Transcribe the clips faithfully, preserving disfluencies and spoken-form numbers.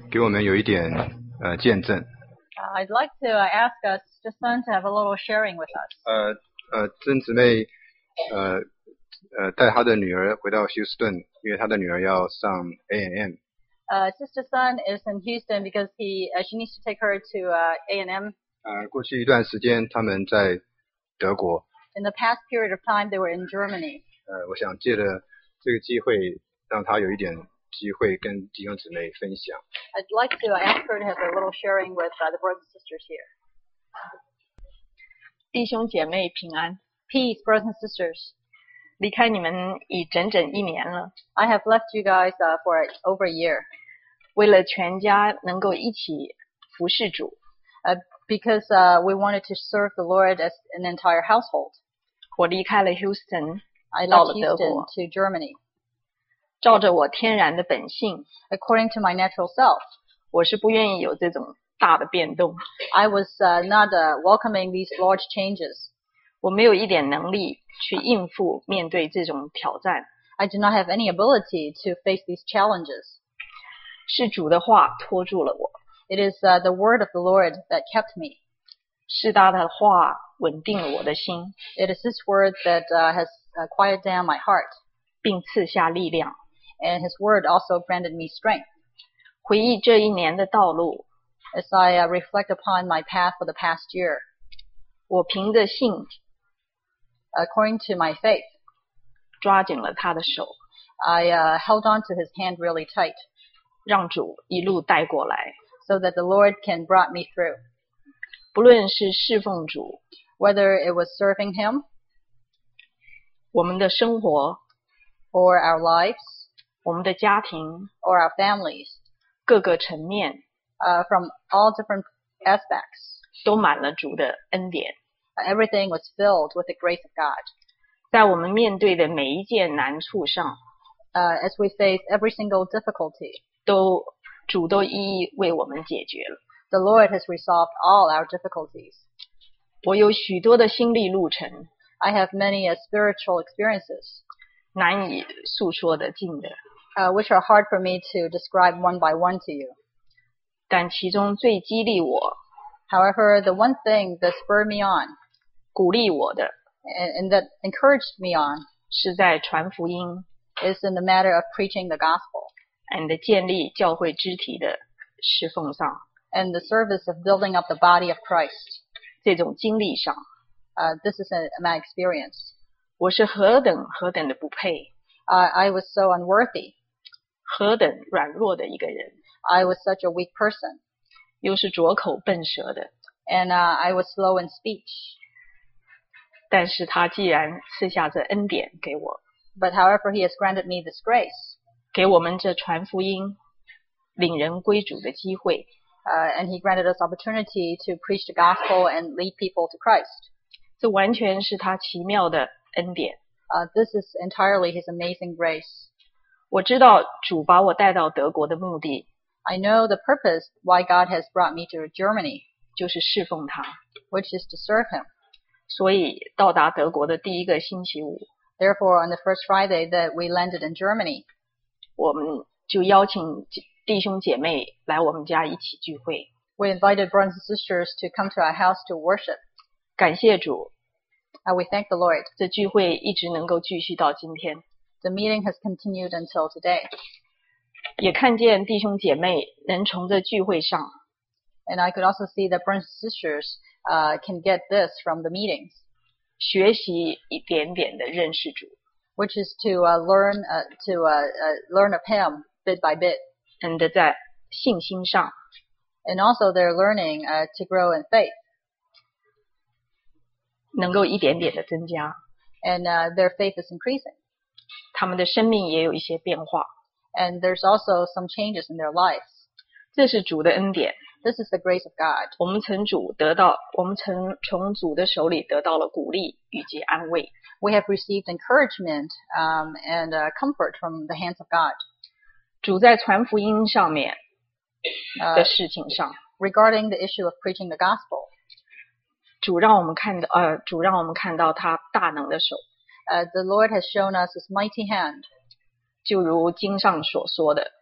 给我们有一点呃见证。 Uh, I'd like to uh, ask us, just son, to have a little sharing with us. 呃呃，曾姊妹呃呃带她的女儿回到休斯顿，因为她的女儿要上 A and M。 Uh, Sister Son is in Houston because he uh, she needs to take her to uh, A and M. 呃，过去一段时间他们在德国。 In the past period of time, they were in Germany. 呃，我想借着这个机会，让她有一点机会跟弟兄姊妹分享。 I'd like to ask her to have a little sharing with uh, the brothers and sisters here. 弟兄姐妹平安。 Peace, brothers and sisters. 离开你们已整整一年了。 I have left you guys uh, for over a year. 为了全家能够一起服侍主。 Uh, because uh, we wanted to serve the Lord as an entire household. 我离开了 Houston， I 到 left 了德 Houston 国。 to Germany. 照着我天然的本性， According to my natural self, 我是不愿意有这种大的变动。 I was uh, not uh, welcoming these large changes. 我没有一点能力去应付面对这种挑战。 I do not have any ability to face these challenges. 是主的话拖住了我， It is uh, the word of the Lord that kept me. 是他的话稳定了我的心， It is His word that uh, has uh, quieted down my heart. 并赐下力量。 And His word also granted me strength. 回忆这一年的道路， As I uh, reflect upon my path for the past year, 我凭着信 according to my faith, 抓紧了他的手， I uh, held on to His hand really tight, 让主一路带过来。 so that the Lord can brought me through. 不论是侍奉主， Whether it was serving Him 我们的生活， or our lives 我们的家庭， or our families, 各个层面 uh, from all different aspects, 都满了主的恩典。 everything was filled with the grace of God. 在我们面对的每一件难处上， Uh, as we face every single difficulty, 都主都一一为我们解决了。 the Lord has resolved all our difficulties. 我有许多的心历路程， I have many uh, spiritual experiences, 难以诉说的尽的， uh, which are hard for me to describe one by one to you. 但其中最激励我、 However, the one thing that spurred me on 鼓励我的， and, and that encouraged me on 是在传福音 is in the matter of preaching the gospel and 建立教会肢体的侍奉上， and the service of building up the body of Christ. 这种经历上， Uh, this is a, my experience. 我是何等何等的不配， Uh, I was so unworthy. 何等软弱的一个人， I was such a weak person. 又是拙口笨舌的。 And uh, I was slow in speech. 但是他既然赐下这恩典给我， But however, He has granted me this grace. 给我们这传福音、领人归主的机会， Uh, and He granted us opportunity to preach the gospel and lead people to Christ. 这完全是他奇妙的恩典。 Uh, this is entirely His amazing grace. 我知道主把我带到德国的目的， I know the purpose why God has brought me to Germany, 就是侍奉他。 which is to serve Him. 所以到达德国的第一个星期五， Therefore, on the first Friday that we landed in Germany, 我们就邀请弟兄姐妹来我们家一起聚会。 we invited brothers and sisters to come to our house to worship. 感谢主， Uh, we thank the Lord. 这聚会一直能够继续到今天， The meeting has continued until today. 也看见弟兄姐妹能从这聚会上 And I could also see that brothers and sisters uh, can get this from the meetings, 学习一点点的认识主， which is to uh, learn uh, to uh, uh, learn of Him bit by bit, 嗯的在信心上 and also they're learning uh, to grow in faith, 能够一点点的增加， and uh, their faith is increasing, 他们的生命也有一些变化。 and there's also some changes in their lives. 这是主的恩典， This is the grace of God. 我们从主得到，我们从从主的手里得到了鼓励以及安慰。 We have received encouragement um, and uh, comfort from the hands of God. 主在传福音上面 Uh, 的事情上， regarding the issue of preaching the gospel, 主让我们看到，呃，主让我们看到他大能的手， uh, the Lord has shown us His mighty hand, 就如经上所说的，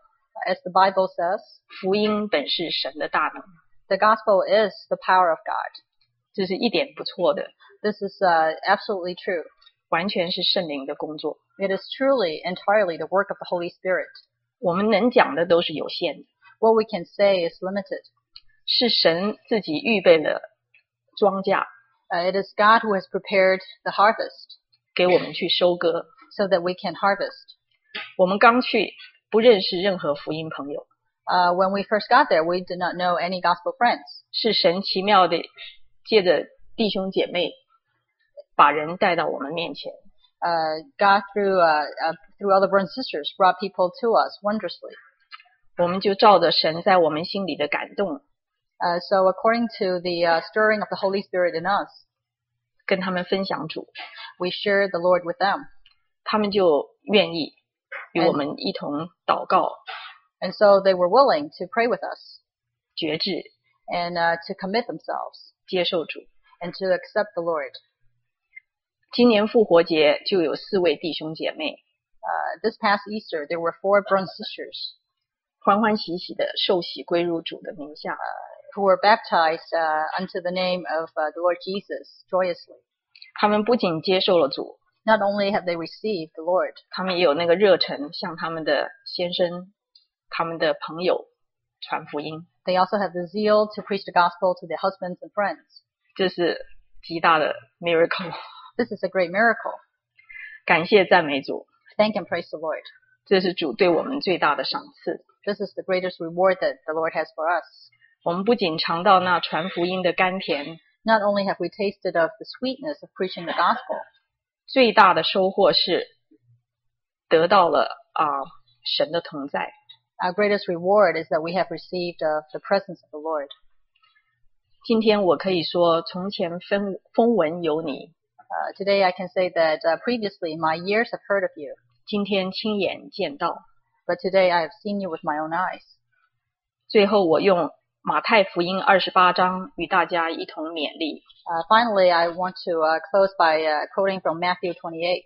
as the Bible says, 福音本是神的大能， the gospel is the power of God. 这是一点不错的， This is uh, absolutely true. 完全是圣灵的工作。 It is truly, entirely the work of the Holy Spirit. 我们能讲的都是有限的， What we can say is limited. 是神自己预备了庄稼 Uh, it is God who has prepared the harvest 给我们去收割。 so that we can harvest. 我们刚去不认识任何福音朋友， Uh, when we first got there, we did not know any gospel friends. 是神奇妙的借着弟兄姐妹把人带到我们面前。 Uh, God, through uh, uh, through other brothers and sisters, brought people to us wondrously. 我们就照着神在我们心里的感动， Uh, so according to the uh, stirring of the Holy Spirit in us, 跟他们分享主， we shared the Lord with them. 他们就愿意与我们一同祷告、 And so they were willing to pray with us 决志、 and uh, to commit themselves 接受主。 and to accept the Lord. 今年复活节就有四位弟兄姐妹 Uh, this past Easter, there were four brothers and sisters 欢欢喜喜的受洗归入主的名下， who were baptized uh, unto the name of uh, the Lord Jesus joyously. 他们不仅接受了主， Not only have they received the Lord, 他们也有那个热忱向他们的先生、他们的朋友传福音， they also have the zeal to preach the gospel to their husbands and friends. 这是极大的 miracle。 This is a great miracle. 感谢赞美主， Thank and praise the Lord. 这是主对我们最大的赏赐。 This is the greatest reward that the Lord has for us. 我们不仅尝到那传福音的甘甜， Not only have we tasted of the sweetness of preaching the gospel, 最大的收获是得到了啊、神的同在。 our greatest reward is that we have received of the presence of the Lord. 今天我可以说，从前风风闻有你， Uh, today I can say that uh, previously my ears have heard of you, 今天亲眼见到。 but today I have seen you with my own eyes. 最后，我用马太福音二十八章与大家一同勉励。 Uh, finally, I want to uh, close by uh, quoting from Matthew twenty-eight,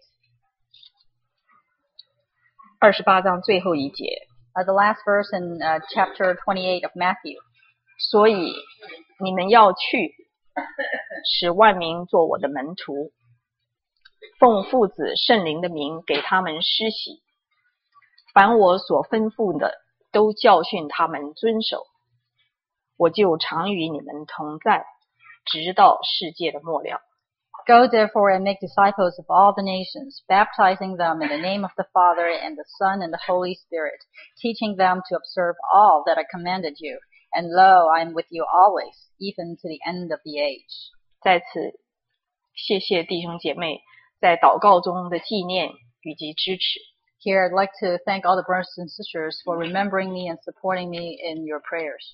二十八章最后一节， uh, the last verse in uh, chapter twenty-eight of Matthew. 所以你们要去，使万民做我的门徒，奉父子圣灵的名给他们施洗，凡我所吩咐的，都教训他们遵守。我就常与你们同在，直到世界的末了。 Go therefore and make disciples of all the nations, baptizing them in the name of the Father and the Son and the Holy Spirit, teaching them to observe all that I commanded you. And lo, I am with you always, even to the end of the age. 在此，谢谢弟兄姐妹在祷告中的纪念以及支持。 Here I'd like to thank all the brothers and sisters for remembering me and supporting me in your prayers.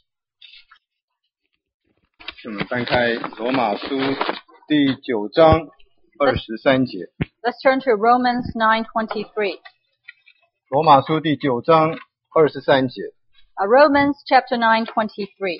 我们翻开罗马书第九章二十三节。 Let's turn to Romans nine twenty-three. 罗马书第九章二十三节。 Uh, Romans chapter nine twenty-three.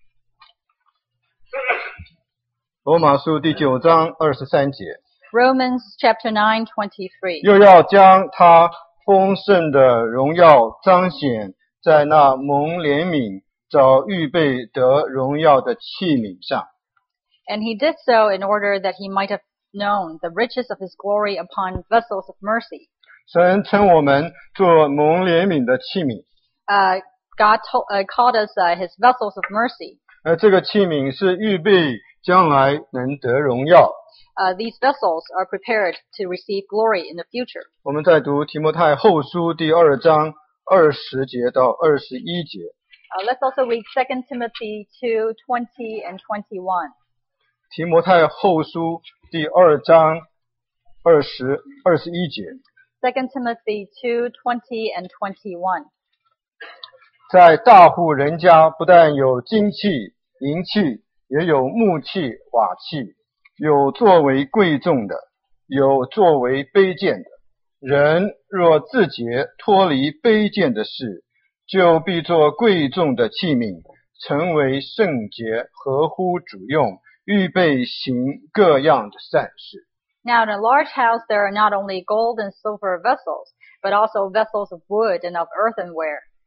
罗马书第九章二十三节。 Romans chapter nine twenty-three. 又要将他丰盛的荣耀彰显在那蒙怜悯早预备得荣耀的器皿上。 And he did so in order that he might have known the riches of his glory upon vessels of mercy. 神称我们做蒙怜悯的器皿。 Uh, God told, uh, called us uh, his vessels of mercy. 而这个器皿是预备将来能得荣耀。 Uh, these vessels are prepared to receive glory in the future. 我们在读提摩太后书第二章二十节到二十一节。 Uh, let's also read Second Timothy two twenty and twenty-one. 提摩太后书第二章二十二十一节。 Second Timothy two twenty and twenty-one. 在大户人家不但有金器、银器，也有木器、瓦器，有作为贵重的，有作为卑贱的。人若自洁脱离卑贱的事，就必作贵重的器皿，成为圣洁，合乎主用，预备行各样的善事。 Now in a large house there are not only gold and silver vessels, but also vessels of wood and of earthenware.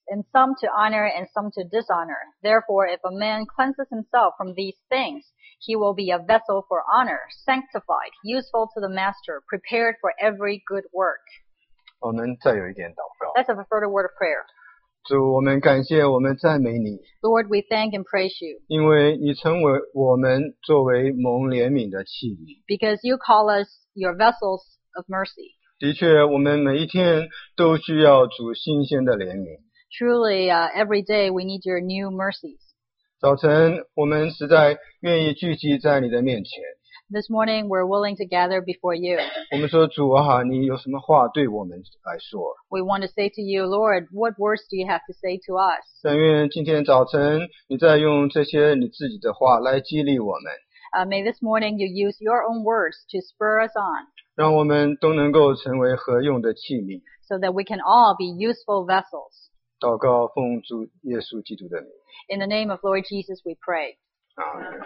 and some to honor and some to dishonor. Therefore, if a man cleanses himself from these things, he will be a vessel for honor, sanctified, useful to the master, prepared for every good work. 我们再有一点祷告。 Let's have a further word of prayer. 主，我们感谢，我们赞美你， Lord, we thank and praise you 因为你成为我们作为蒙怜悯的器皿。 because you call us your vessels of mercy. 的确，我们每一天都需要主新鲜的怜悯。 Truly, uh, every day we need your new mercies. 早晨，我们实在愿意聚集在你的面前。 This morning, we're willing to gather before you. 我们说，主啊，你有什么话对我们来说？ We want to say to you, Lord, what words do you have to say to us? 但愿今天早晨，你再用这些你自己的话来激励我们， Uh, may this morning you use your own words to spur us on 让我们都能够成为合用的器皿。 so that we can all be useful vessels. 祷告奉主耶稣基督的名， In the name of Lord Jesus, we pray. 阿门。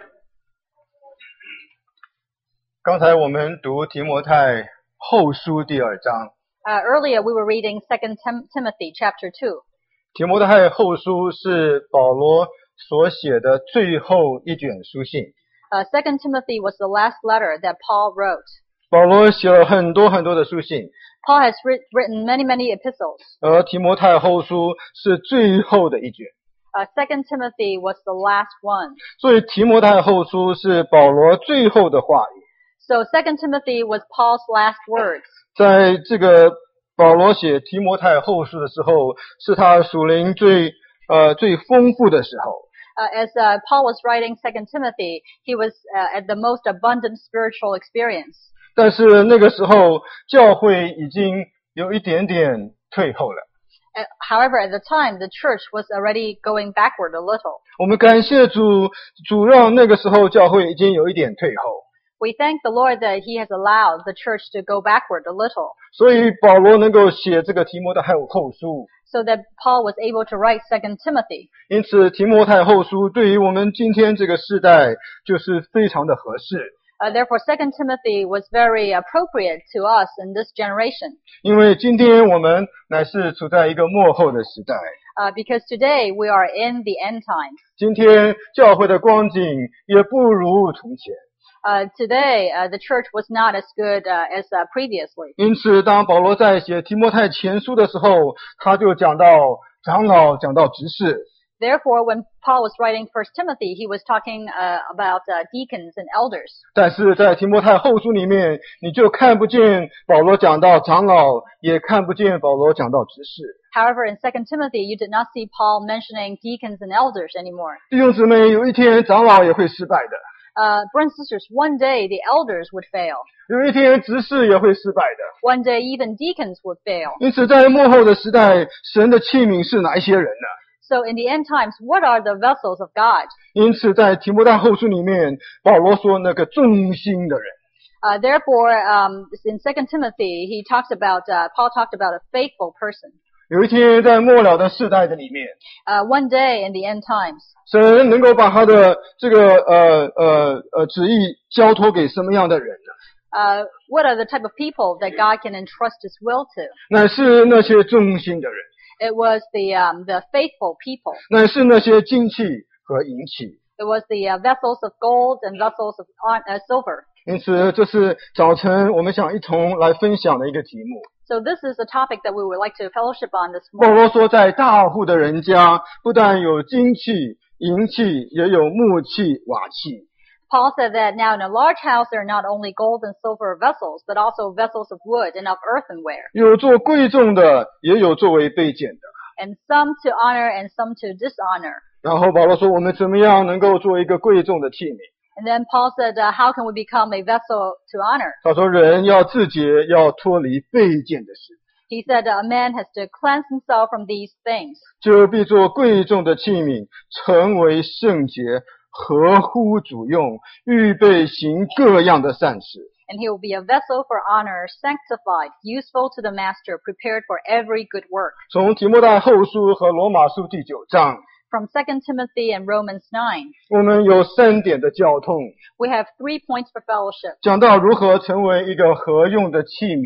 刚才我们读提摩太后书第二章， Uh, earlier, we were reading Second Tim- Timothy chapter two. 提摩太后书是保罗所写的最后一卷书信。 Uh, Second Timothy was the last letter that Paul wrote. 保罗写了很多很多的书信， Paul has writ- written many, many epistles. 而提摩太后书是最后的一卷。 Uh, Second Timothy was the last one. 所以提摩太后书是保罗最后的话语。 So Second Timothy was Paul's last words. 在这个保罗写提摩太后书的时候，是他属灵最呃最丰富的时候。 Uh, as uh, Paul was writing Second Timothy, he was uh, at the most abundant spiritual experience. 但是那个时候，教会已经有一点点退后了。 Uh, however, at the time, the church was already going backward a little. 我们感谢主，主让那个时候教会已经有一点退后， We thank the Lord that He has allowed the church to go backward a little, 所以保罗能够写这个提摩太后书。 so that Paul was able to write Second Timothy. 因此，提摩太后书对于我们今天这个时代就是非常的合适。 Uh, therefore, Second Timothy was very appropriate to us in this generation, 因为今天我们乃是处在一个末后的时代， uh, because today we are in the end times. 今天教会的光景也不如从前。 Uh, today, uh, the church was not as good uh, as uh, previously. 因此，当保罗在写提摩太前书的时候，他就讲到长老，讲到执事。 Therefore, when Paul was writing First Timothy, he was talking uh, about uh, deacons and elders. 但是在提摩太后书里面，你就看不见保罗讲到长老，也看不见保罗讲到执事。 However, in Second Timothy, you did not see Paul mentioning deacons and elders anymore. 弟兄姊妹，有一天长老也会失败的， Uh, brothers and sisters, one day the elders would fail. 有一天执事也会失败的。 One day even deacons would fail. 因此，在末后的时代，神的器皿是哪一些人呢？ So in the end times, what are the vessels of God? 因此，在提摩太后书里面，保罗说那个忠心的人。 Uh, therefore, um, in Second Timothy, he talks about, uh, Paul talked about a faithful person. 有一天，在末了的世代的里面， Uh, one day in the end times, 神能够把他的这个呃呃呃旨意交托给什么样的人呢？ uh, what are the type of people that God can entrust His will to? 乃是那些忠心的人， It was the um, the faithful people. 乃是那些金器和银器。 It was the uh, vessels of gold and vessels of on, uh, silver. 因此，这是早晨我们想一同来分享的一个题目。 So this is a topic that we would like to fellowship on this 保 morning. 罗说，在大户的人家，不但有金器、银器，也有木器、瓦器。 Paul said that now in a large house there are not only gold and silver vessels, but also vessels of wood and of earthenware, 有做贵重的，也有作为卑贱的。 and some to honor and some to dishonor. 然后保罗说，我们怎么样能够做一个贵重的器皿？ And then Paul said, uh, how can we become a vessel to honor? 他说，人要自洁，要脱离卑贱的事， He said uh, a man has to cleanse himself from these things, 就必做贵重的器皿，成为圣洁，合乎主用，预备行各样的善事。 and he will be a vessel for honor, sanctified, useful to the master, prepared for every good work. 从提摩太后书和罗马书第九章， From Second Timothy and Romans nine, 我们有三点的交通， we have three points for fellowship. 讲到如何成为一个合用的器皿。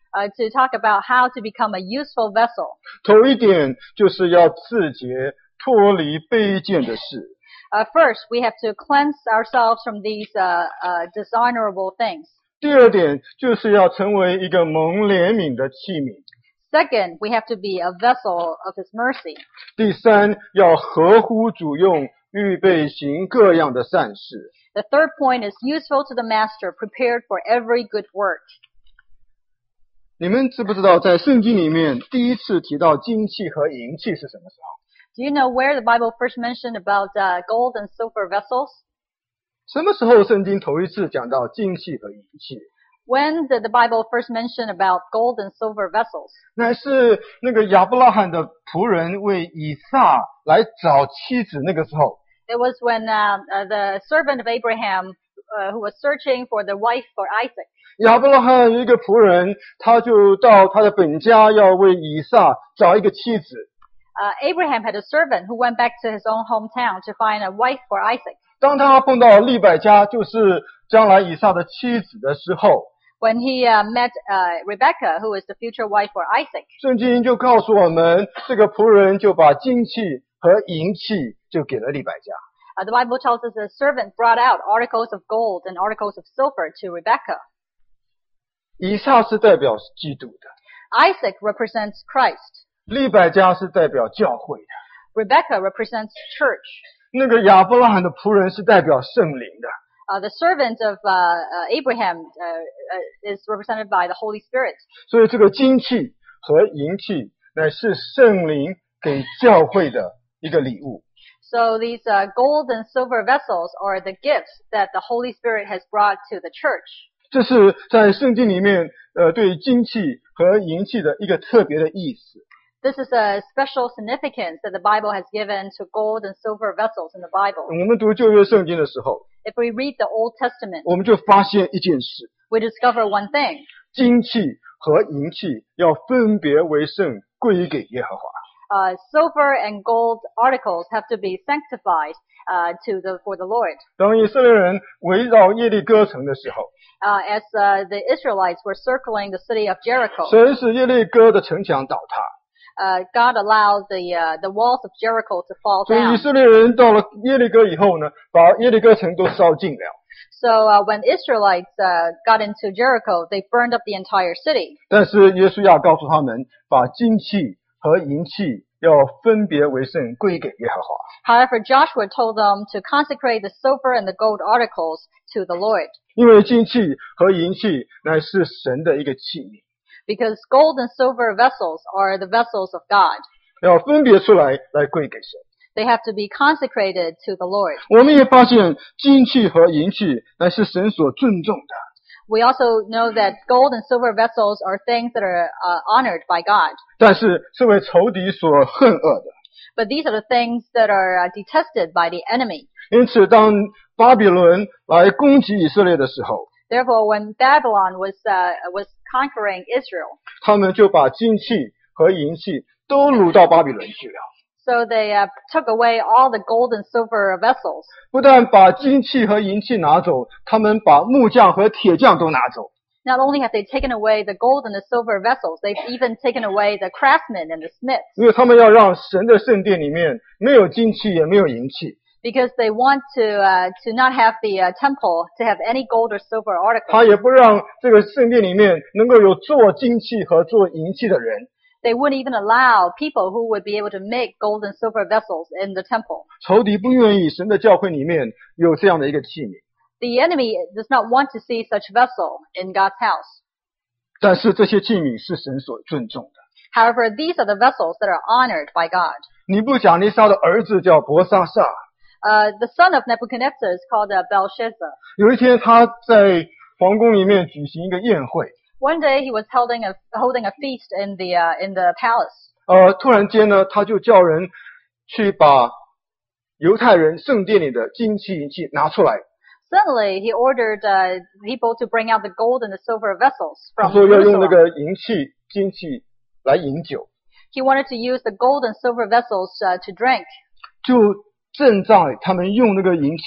uh, to talk about how to become a useful vessel. 头一点就是要自洁，脱离卑贱的事。 Uh, first, we have to cleanse ourselves from these uh, uh, dishonorable things. 第二点就是要成为一个蒙怜悯的器皿。 Second, we have to be a vessel of His mercy. 第三，要合乎主用，预备行各样的善事。 The third point is useful to the master, prepared for every good work. 你们知不知道在圣经里面第一次提到金器和银器是什么时候？ Do you know where the Bible first mentioned about uh, gold and silver vessels? 什么时候圣经头一次讲到金器和银器？ When did the Bible first mention about gold and silver vessels? 乃是那个亚伯拉罕的仆人为以撒来找妻子那个时候。 It was when uh, uh, the servant of Abraham uh, who was searching for the wife for Isaac. 亚伯拉罕有一个仆人，他就到他的本家要为以撒找一个妻子。 Uh, Abraham had a servant who went back to his own hometown to find a wife for Isaac. 当他碰到利百加，就是将来以撒的妻子的时候， When he uh, met uh, Rebecca, who is the future wife for Isaac, 圣经就告诉我们，这个仆人就把金器和银器就给了利百加。 uh, the Bible tells us the servant brought out articles of gold and articles of silver to Rebecca. 以撒是代表基督的， Isaac represents Christ. 利百加是代表教会的， Rebecca represents church. 那个亚伯拉罕的仆人是代表圣灵的。 Uh, the servant of uh, uh, Abraham uh, uh, is represented by the Holy Spirit. 所以这个金器和银器乃是圣灵给教会的一个礼物。 So these uh, gold and silver vessels are the gifts that the Holy Spirit has brought to the church. 这是在圣经里面呃对金器和银器的一个特别的意思。 This is a special significance that the Bible has given to gold and silver vessels in the Bible. 我们读旧约圣经的时候， If we read the Old Testament, 我们就发现一件事， we discover one thing. 金器和银器要分别为圣，归给耶和华。 Uh, silver and gold articles have to be sanctified uh, to the for the Lord. 当以色列人围绕耶利哥城的时候， Uh, as uh, the Israelites were circling the city of Jericho, 神使耶利哥的城墙倒塌， uh, God allowed the uh, the walls of Jericho to fall 所以以 down. 色列人到了耶利哥以后呢，把耶利哥城都烧尽了。 So uh, when Israelites uh, got into Jericho, they burned up the entire city. 但是耶稣要告诉他们，把金器和银器要分别为圣，归给耶和华。 However, Joshua told them to consecrate the silver and the gold articles to the Lord, 因为金器和银器乃是神的一个器皿， because gold and silver vessels are the vessels of God. 要分别出来来归给神。 They have to be consecrated to the Lord. 我们也发现金器和银器乃是神所尊重的， We also know that gold and silver vessels are things that are uh, honored by God. 但是是为仇敌所恨恶的。 But these are the things that are uh, detested by the enemy. 因此，当巴比伦来攻击以色列的时候， Therefore, when Babylon was uh, was conquering Israel, 他们就把金器和银器都掳到巴比伦去了。 so they uh, took away all the gold and silver vessels. 不但把金器和银器拿走，他们把木匠和铁匠都拿走。 Not only have they taken away the gold and the silver vessels, they've even taken away the craftsmen and the smiths, 因为他们要让神的圣殿里面没有金器也没有银器， because they want to uh, to not have the uh, temple to have any gold or silver 他 articles. 也不让这个圣殿里面能够有做金器和做银器的人。 They wouldn't even allow people who would be able to make gold and silver vessels in the temple. 仇敌不愿意神的教会里面有这样的一个器皿， The enemy does not want to see such vessel in God's house. 但是这些器皿是神所尊重的。 However, these are the vessels that are honored by God. 尼布甲尼撒的儿子叫伯沙撒， Uh, the son of Nebuchadnezzar is called uh, Belshazzar. 有一天他在皇宫里面举行一个宴会， One day he was holding a holding a feast in the uh, in the palace. 呃，突然间呢，他就叫人去把犹太人圣殿里的金器银器拿出来， Suddenly, he ordered uh, people to bring out the gold and the silver vessels 他 from 说要用那 Jerusalem. 个银器、金器来饮酒， He wanted to use the gold and silver vessels uh, to drink. 就正在他们用那个银器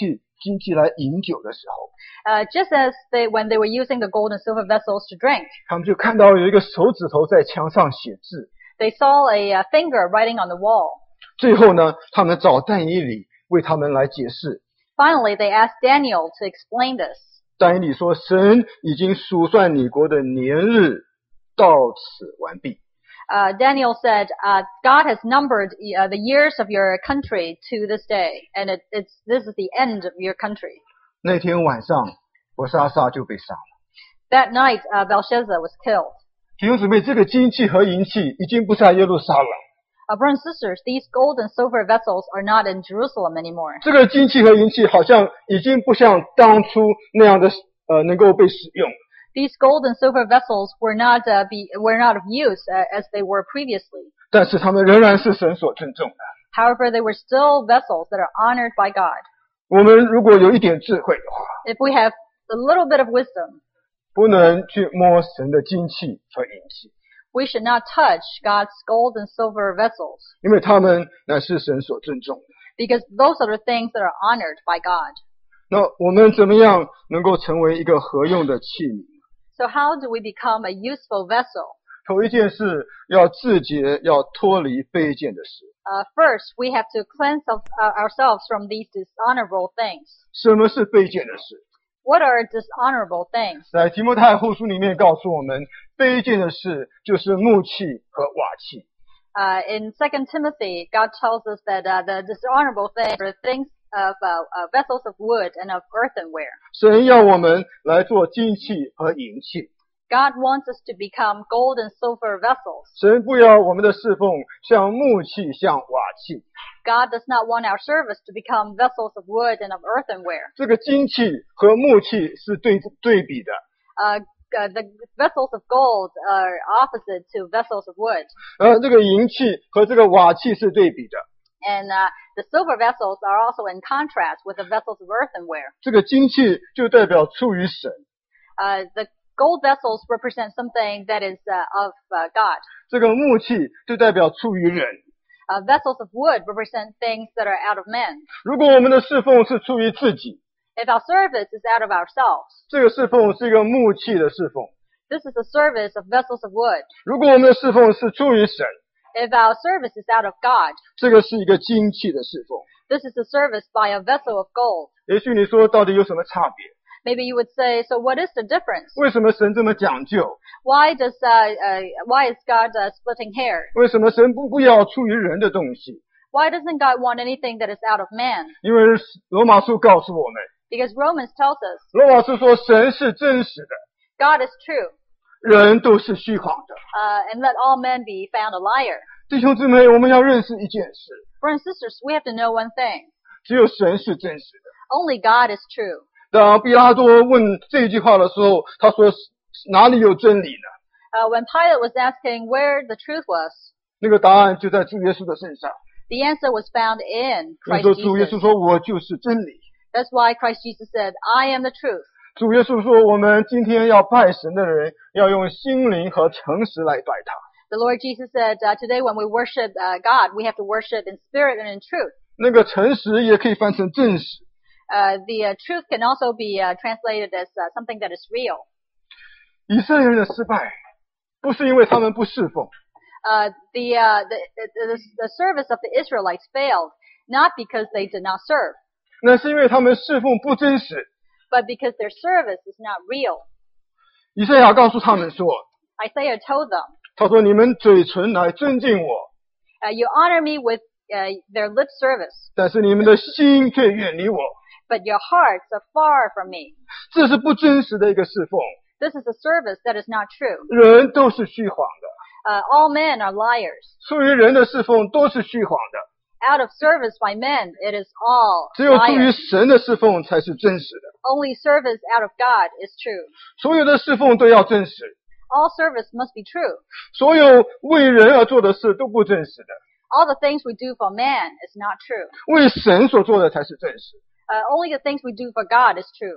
金器来饮酒的时候， Uh, just as they, when they were using the gold and silver vessels to drink, 他们就看到有一个手指头在墙上写字。 they saw a uh, finger writing on the wall. 最后呢，他们找但以理为他们来解释。 Finally, they asked Daniel to explain this. 但以理说：“神已经数算你国的年日，到此完毕。” Uh, Daniel said, uh, God has numbered uh, the years of your country to this day, and it, it's, this is the end of your country. 那天晚上，伯沙撒就被杀了。 That night, uh, Belshazzar was killed. 弟兄姊妹，这个金器和银器已经不在耶路撒冷， Uh, brothers and sisters, these gold and silver vessels are not in Jerusalem anymore. 这个金器和银器好像已经不像当初那样的呃能够被使用。 These gold and silver vessels were not uh, be were not of use uh, as they were previously. 但是他们仍然是神所尊重的。 However, they were still vessels that are honored by God. 我们如果有一点智慧的话， If we have a little bit of wisdom, 不能去摸神的金器和银器， we should not touch God's gold and silver vessels, 因为他们乃是神所尊重的。 because those are the things that are honored by God. 那我们怎么样能够成为一个合用的器皿？ So how do we become a useful vessel? 头一件事要自洁，要脱离卑贱的事。 Uh, first, we have to cleanse of, uh, ourselves from these dishonorable things. 什么是卑贱的事？ What are dishonorable things? 在提摩太后书里面告诉我们，卑贱的事就是木器和瓦器。 Uh, in Second Timothy, God tells us that uh, the dishonorable things are things of uh, uh, vessels of wood and of earthenware. 神要我们来做金器和银器。 God wants us to become gold and silver vessels. 神不要我们的侍奉像木器，像瓦器。 God does not want our service to become vessels of wood and of earthenware. 这个金器和木器是对对比的。 Uh, uh, the vessels of gold are opposite to vessels of wood. 而这个银器和这个瓦器是对比的。 And uh, the silver vessels are also in contrast with the vessels of earthenware. 这个金器就代表出于神， Uh, the gold vessels represent something that is uh, of uh, God. 这个木器就代表出于人。 Uh, vessels of wood represent things that are out of men. 如果我们的侍奉是出于自己， If our service is out of ourselves, 这个侍奉是一个木器的侍奉； this is a service of vessels of wood. 如果我们的侍奉是出于神， If our service is out of God, 这个是一个金器的侍奉。 this is a service by a vessel of gold. 也许你说到底有什么差别？ Maybe you would say, so what is the difference? 为什么神这么讲究？ Why does uh, uh, why is God uh, splitting hairs? 为什么神不不要出于人的东西？ Why doesn't God want anything that is out of man? 因为罗马书告诉我们， Because Romans tells us 罗马书说神是真实的， God is true, 人都是虚谎的。 uh, and let all men be found a liar. 弟兄姊妹，我们要认识一件事， Brothers and sisters, we have to know one thing. 只有神是真实的。 Only God is true. 当毕拉多问这句话的时候，他说哪里有真理呢？ Uh, when Pilate was asking where the truth was, 那个答案就在主耶稣的身上。 the answer was found in 所以 Christ 说主耶稣 Jesus. 说我就是真理。 That's why Christ Jesus said, I am the truth. 主耶稣说我们今天要拜神的人要用心灵和诚实来拜他。 The Lord Jesus said, uh, today when we worship uh, God, we have to worship in spirit and in truth. 那个诚实也可以翻成真实。 Uh, the uh, truth can also be uh, translated as uh, something that is real. 以色列人的失败不是因为他们不侍奉， Uh, the, uh, the, the, the service of the Israelites failed, not because they did not serve, 那是因为他们侍奉不真实。 but because their service is not real. 以赛亚告诉他们说， Isaiah told them, 他说你们嘴唇来尊敬我， uh, you honor me with uh, their lip service, 但是你们的心却远离我。 but your hearts are far from me. 这是不真实的一个侍奉， This is a service that is not true. 人都是虚谎的， Uh, all men are liars. 出于人的侍奉都是虚谎的， Out of service by men, it is all 只有出于 liars. 神的侍奉才是真实的。 Only service out of God is true. 所有的侍奉都要真实， All service must be true. 所有为人而做的事都不真实的， All the things we do for man is not true. 为神所做的才是真实。 Uh, only the things we do for God is true.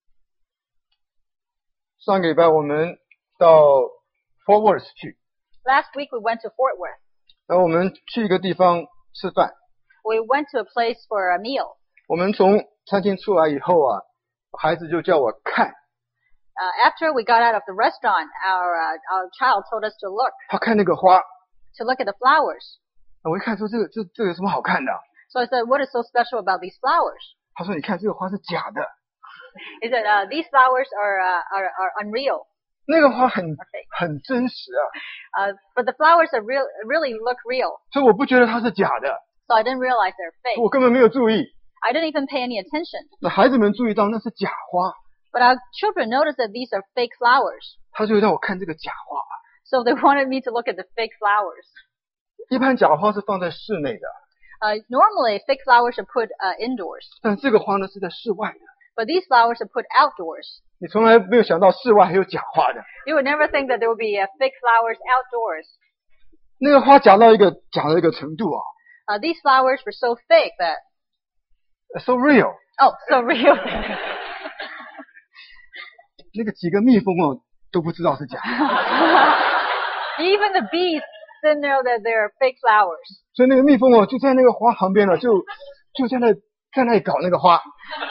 上个礼拜我们到 Fort Worth 去， Last week we went to Fort Worth. 然后我们去一个地方吃饭， We went to a place for a meal. 我们从餐厅出来以后啊，孩子就叫我看， Uh, after we got out of the restaurant, our uh, our child told us to look 他看那个花， to look at the flowers. 我一看说这个这这个有什么好看的？ So I said, "What is so special about these flowers?" 他说你看这个花是假的， He said, uh, "These flowers are uh, are are unreal, 那个花很 are fake. 很真实啊， Uh, but the flowers are real, really look real." 所以我不觉得它是假的， So I didn't realize they're fake. 我根本没有注意。 I didn't even pay any attention. 那孩子们注意到那是假花， But our children noticed that these are fake flowers. 他就让我看这个假花。 So they wanted me to look at the fake flowers. 一般假花是放在室内的， Uh, normally, fake flowers are put uh, indoors, 但这个花呢是在室外的。 but these flowers are put outdoors. 你从来没有想到室外还有假花的， You would never think that there would be uh, fake flowers outdoors. 那个花假到一个假到一个程度啊 Uh, these flowers were so fake that, ，so real。 oh, so real. 那个几个蜜蜂哦都不知道是假的， Even the bees didn't know that they're fake flowers. 所以那个蜜蜂哦就在那个花旁边了，就就在那在那里搞那个花。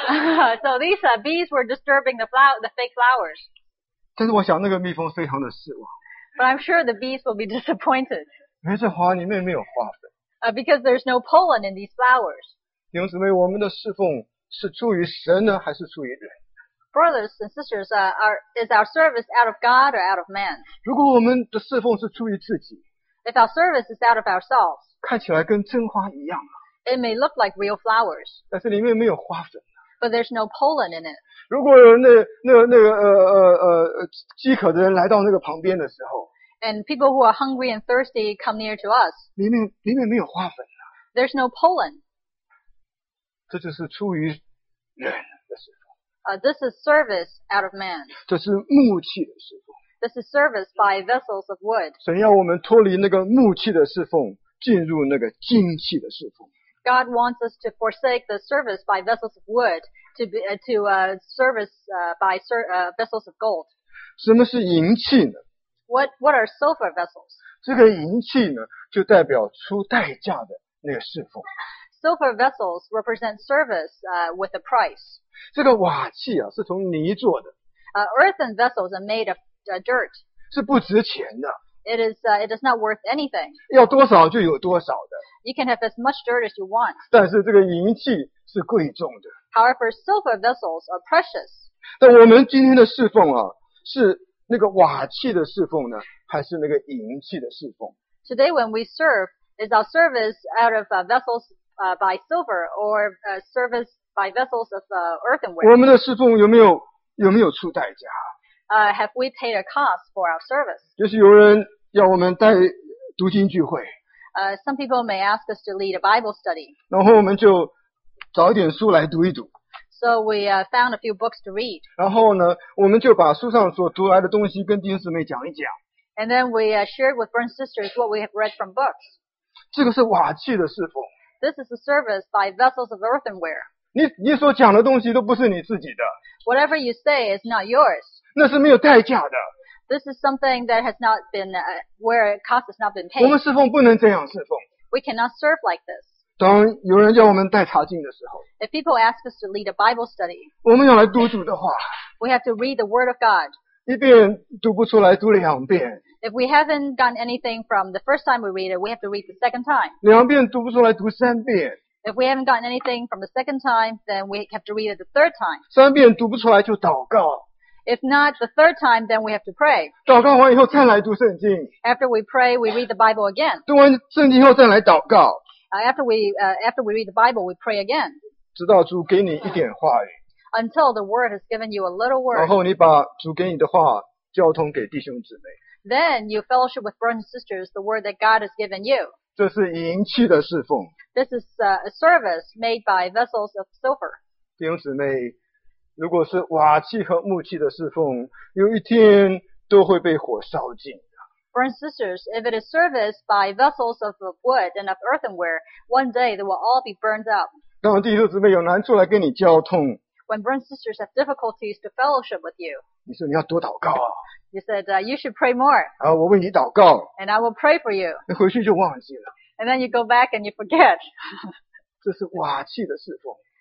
So these uh, bees were disturbing the flower, the fake flowers. 但是我想那个蜜蜂非常的失望， But I'm sure the bees will be disappointed 因为这花里面没有花粉。 uh, because there's no pollen in these flowers. 弟兄姊妹，我们的侍奉是出于神呢，还是出于人？ Brothers and sisters, uh, are, is our service out of God or out of man? 如果我们的侍奉是出于自己， If our service is out of ourselves, 看起来跟真花一样啊， it may look like real flowers, 但是里面没有花粉。 but there's no pollen in it. 如果有那那那个呃呃呃饥渴的人来到那个旁边的时候， And people who are hungry and thirsty come near to us, 里面里面没有花粉， there's no pollen. 这就是出于人的侍奉， Uh, this is service out of man. 这是木器的侍奉。 This is service by vessels of wood. 神要我们脱离那个木器的侍奉，进入那个金器的侍奉。 God wants us to forsake the service by vessels of wood to be, uh, to uh, service uh, by ser- uh, vessels of gold. 什么是银器呢？ What what are silver vessels? 这个银器呢，就代表出代价的那个侍奉。 Silver vessels represent service uh, with a price. 这个瓦器啊，是从泥做的， Uh, earthen vessels are made of uh, dirt. 是不值钱的， It is uh, it is not worth anything. 要多少就有多少的。 You can have as much dirt as you want. 但是这个银器是贵重的。 However, silver vessels are precious. 但我们今天的侍奉啊，是那个瓦器的侍奉呢，还是那个银器的侍奉？ Today, when we serve, is our service out of uh, vessels uh, by silver or uh, service by vessels of uh, 我 earthenware? 们的侍奉有没有有没有出代价？ Uh, have we paid a cost for our service? 就是有人要我们带读经聚会， Uh, some people may ask us to lead a Bible study. 然后我们就找一点书来读一读， So we uh, found a few books to read. 然后呢，我们就把书上所读来的东西跟弟兄姊妹讲一讲。 And then we uh, shared with brothers and sisters what we have read from books. 这个是瓦器的侍奉， This is a service by vessels of earthenware. 你你所讲的东西都不是你自己的， Whatever you say is not yours. 那是没有代价的。 This is something that has not been, uh, where cost has not been 我们 paid. 侍奉不能这样侍奉。 We cannot serve like this. 当有人叫我们带查经的时候， If people ask us to lead a Bible study, 我们要来读主的话， we have to read the Word of God. 一遍读不出来，读两遍； If we haven't gotten anything from the first time we read it, we have to read the second time. 两遍读不出来，读三遍； If we haven't gotten anything from the second time, then we have to read it the third time. 三遍读不出来就祷告， If not the third time, then we have to pray. 祷告完以后再来读圣经， After we pray, we read the Bible again. 读完圣经后再来祷告， Uh, after we uh, after we read the Bible, we pray again 直到主给你一点话语， until the Word has given you a little 然 word. 后你把主给你的话交通给弟兄姊妹。 Then you fellowship with brothers and sisters the word that God has given you. 这是银器的侍奉。 This is uh, a service made by vessels of silver. 弟兄姊妹，如果是瓦器和木器的侍奉，有一天都会被火烧尽。 Brothers and sisters, if it is service by vessels of wood and of earthenware, one day they will all be burned up. 当弟兄姊妹有难处来跟你交通， When brothers and sisters have difficulties to fellowship with you, 你说你要多祷告啊， you said, uh, you should pray more, 啊，我为你祷告， and I will pray for you. 你回去就忘记了。 And then you go back and you forget. 这是瓦器的侍奉。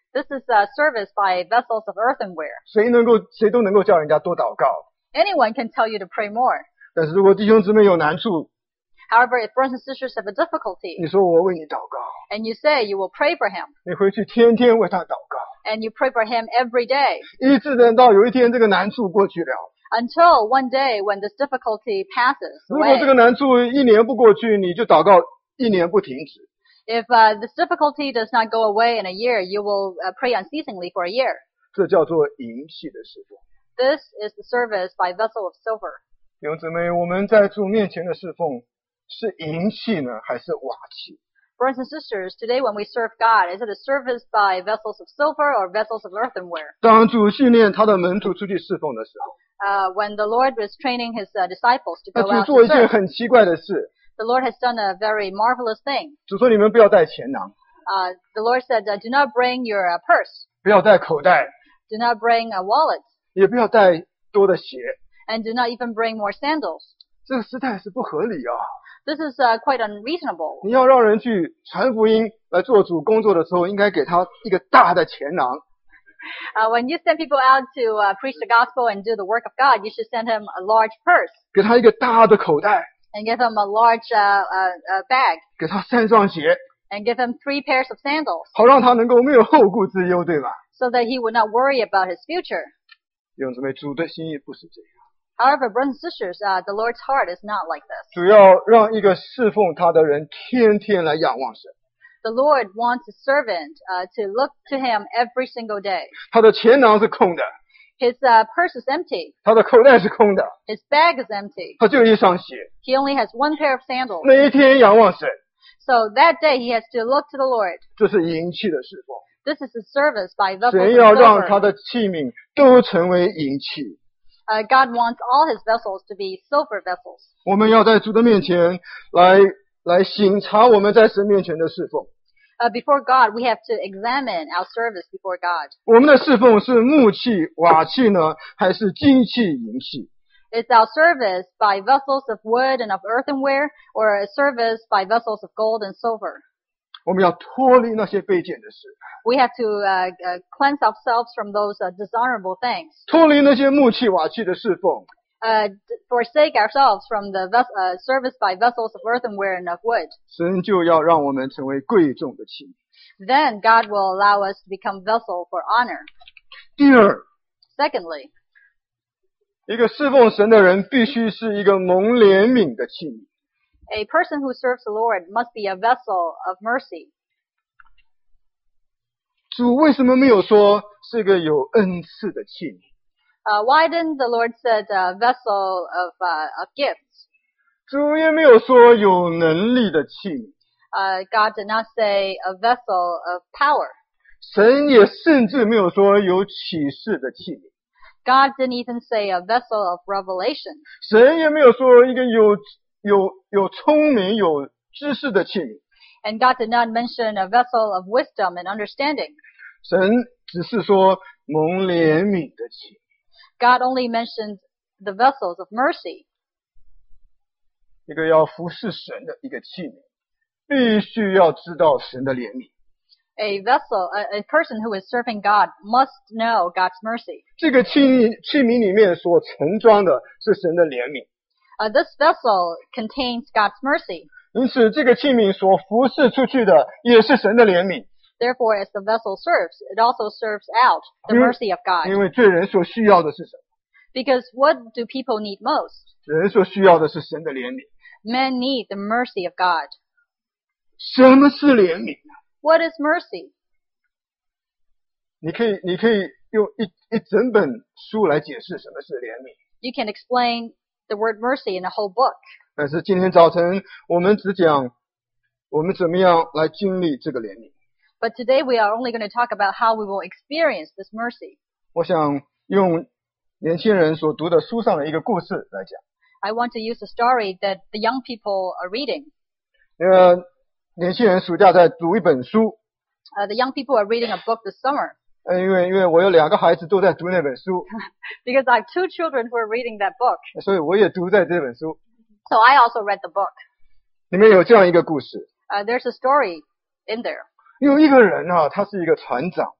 This is a service by vessels of earthenware. 谁能够谁都能够叫人家多祷告， Anyone can tell you to pray more. 但是如果弟兄姊妹有难处， However, if brothers and sisters have a difficulty, 你说我为你祷告， and you say you will pray for him, 你回去天天为他祷告， and you pray for him every day, 一直等到有一天这个难处过去了。 until one day when this difficulty passes 如果这个 away. 难处一年不过去，你就祷告一年不停止。 If uh, this difficulty does not go away in a year, you will uh, pray unceasingly for a year. 这叫做银器的侍奉。 This is the service by vessel of silver. 弟兄姊妹，我们在主面前的侍奉是银器呢，还是瓦器？ Brothers and sisters, today when we serve God, is it a service by vessels of silver or vessels of earthenware? 当主训练他的门徒出去侍奉的时候， Uh, when the Lord was training his uh, disciples to 那 go 主 out 做 to 一件 serve, 很奇怪的事。 the Lord has done a very marvelous thing. 主说：“你们不要带钱囊， Uh, the Lord said, uh, do not bring your uh, purse, 不要带口袋， do not bring a wallet, 也不要带多的鞋。 and do not even bring more sandals. 这个实在是不合理啊！ This is uh, quite unreasonable. 你要让人去传福音来做主工作的时候，应该给他一个大的钱囊， Uh, when you send people out to uh, preach the gospel and do the work of God, you should send him a large purse 给他一个大的口袋， and give him a large uh, uh, uh, bag 给他三双鞋， and give him three pairs of sandals 好让他能够没有后顾之忧，对吧？ so that he would not worry about his future. 弟兄姊妹，主的心意不是这样， However, brothers and sisters, uh, the Lord's heart is not like this. 主要让一个侍奉他的人天天来仰望神， The Lord wants a servant uh, to look to him every single day. 他的钱囊是空的， His uh, purse is empty. 他的口袋是空的， His bag is empty. 他就一双鞋， He only has one pair of sandals. 每一天仰望神， So that day he has to look to the Lord. 这是银器的侍奉。 This is a service by vessels 神 of 要让他 silver. 的器皿都成为银器。 Uh, God wants all his vessels to be silver vessels. 我们要在主的面前来来省察我们在神面前的侍奉。 Uh, before God, we have to examine our service before God. 我们的侍奉是木器、瓦器呢，还是金器、银器？ Is our service by vessels of wood and of earthenware, or a service by vessels of gold and silver? 我们要脱离那些卑贱的事， We have to uh, uh, cleanse ourselves from those uh, dishonorable things. 脱离那些木器、瓦器的侍奉， Uh, d- forsake ourselves from the ves- uh, service by vessels of earthenware and of wood. 神就要让我们成为贵重的器皿。 Then God will allow us to become vessel for honor. 第二， Secondly, 一个侍奉神的人必须是一个蒙怜悯的器皿。 a person who serves the Lord must be a vessel of mercy. 主为什么没有说是个有恩赐的器皿？ Uh, why didn't the Lord said a vessel of, uh, of gifts? 主也没有说有能力的器皿。 Uh, God did not say a vessel of power. 神也甚至没有说有启示的器皿。 God didn't even say a vessel of revelation. 神也没有说一个有有有聪明有知识的器皿。 And God did not mention a vessel of wisdom and understanding. 神只是说蒙怜悯的器皿。 God only mentioned the vessels of mercy. 一个要服侍神的一个器皿，必须要知道神的怜悯。 A vessel, a, a person who is serving God must know God's mercy. 这个器器皿里面所盛装的是神的怜悯， Uh, this vessel contains God's mercy. 因此这个器皿所服侍出去的也是神的怜悯。 Therefore, as the vessel serves, it also serves out the Mm. mercy of God. 因为罪人所需要的是什么？ Because what do people need most? 人所需要的是神的怜悯。 Men need the mercy of God. 什么是怜悯？ What is mercy? 你可以，你可以用一一整本书来解释什么是怜悯。 You can explain the word mercy in a whole book. 但是今天早晨我们只讲我们怎么样来经历这个怜悯。 But today we are only going to talk about how we will experience this mercy. 我想用年轻人所读的书上的一个故事来讲。 I want to use a story that the young people are reading. 呃，年轻人暑假在读一本书， Uh, the young people are reading a book this summer. 呃，因为因为我有两个孩子都在读那本书， Because I have two children who are reading that book. 所以我也读在这本书。 So I also read the book. 里面有这样一个故事， Uh, there's a story in there. 有一个人啊，他是一个船长，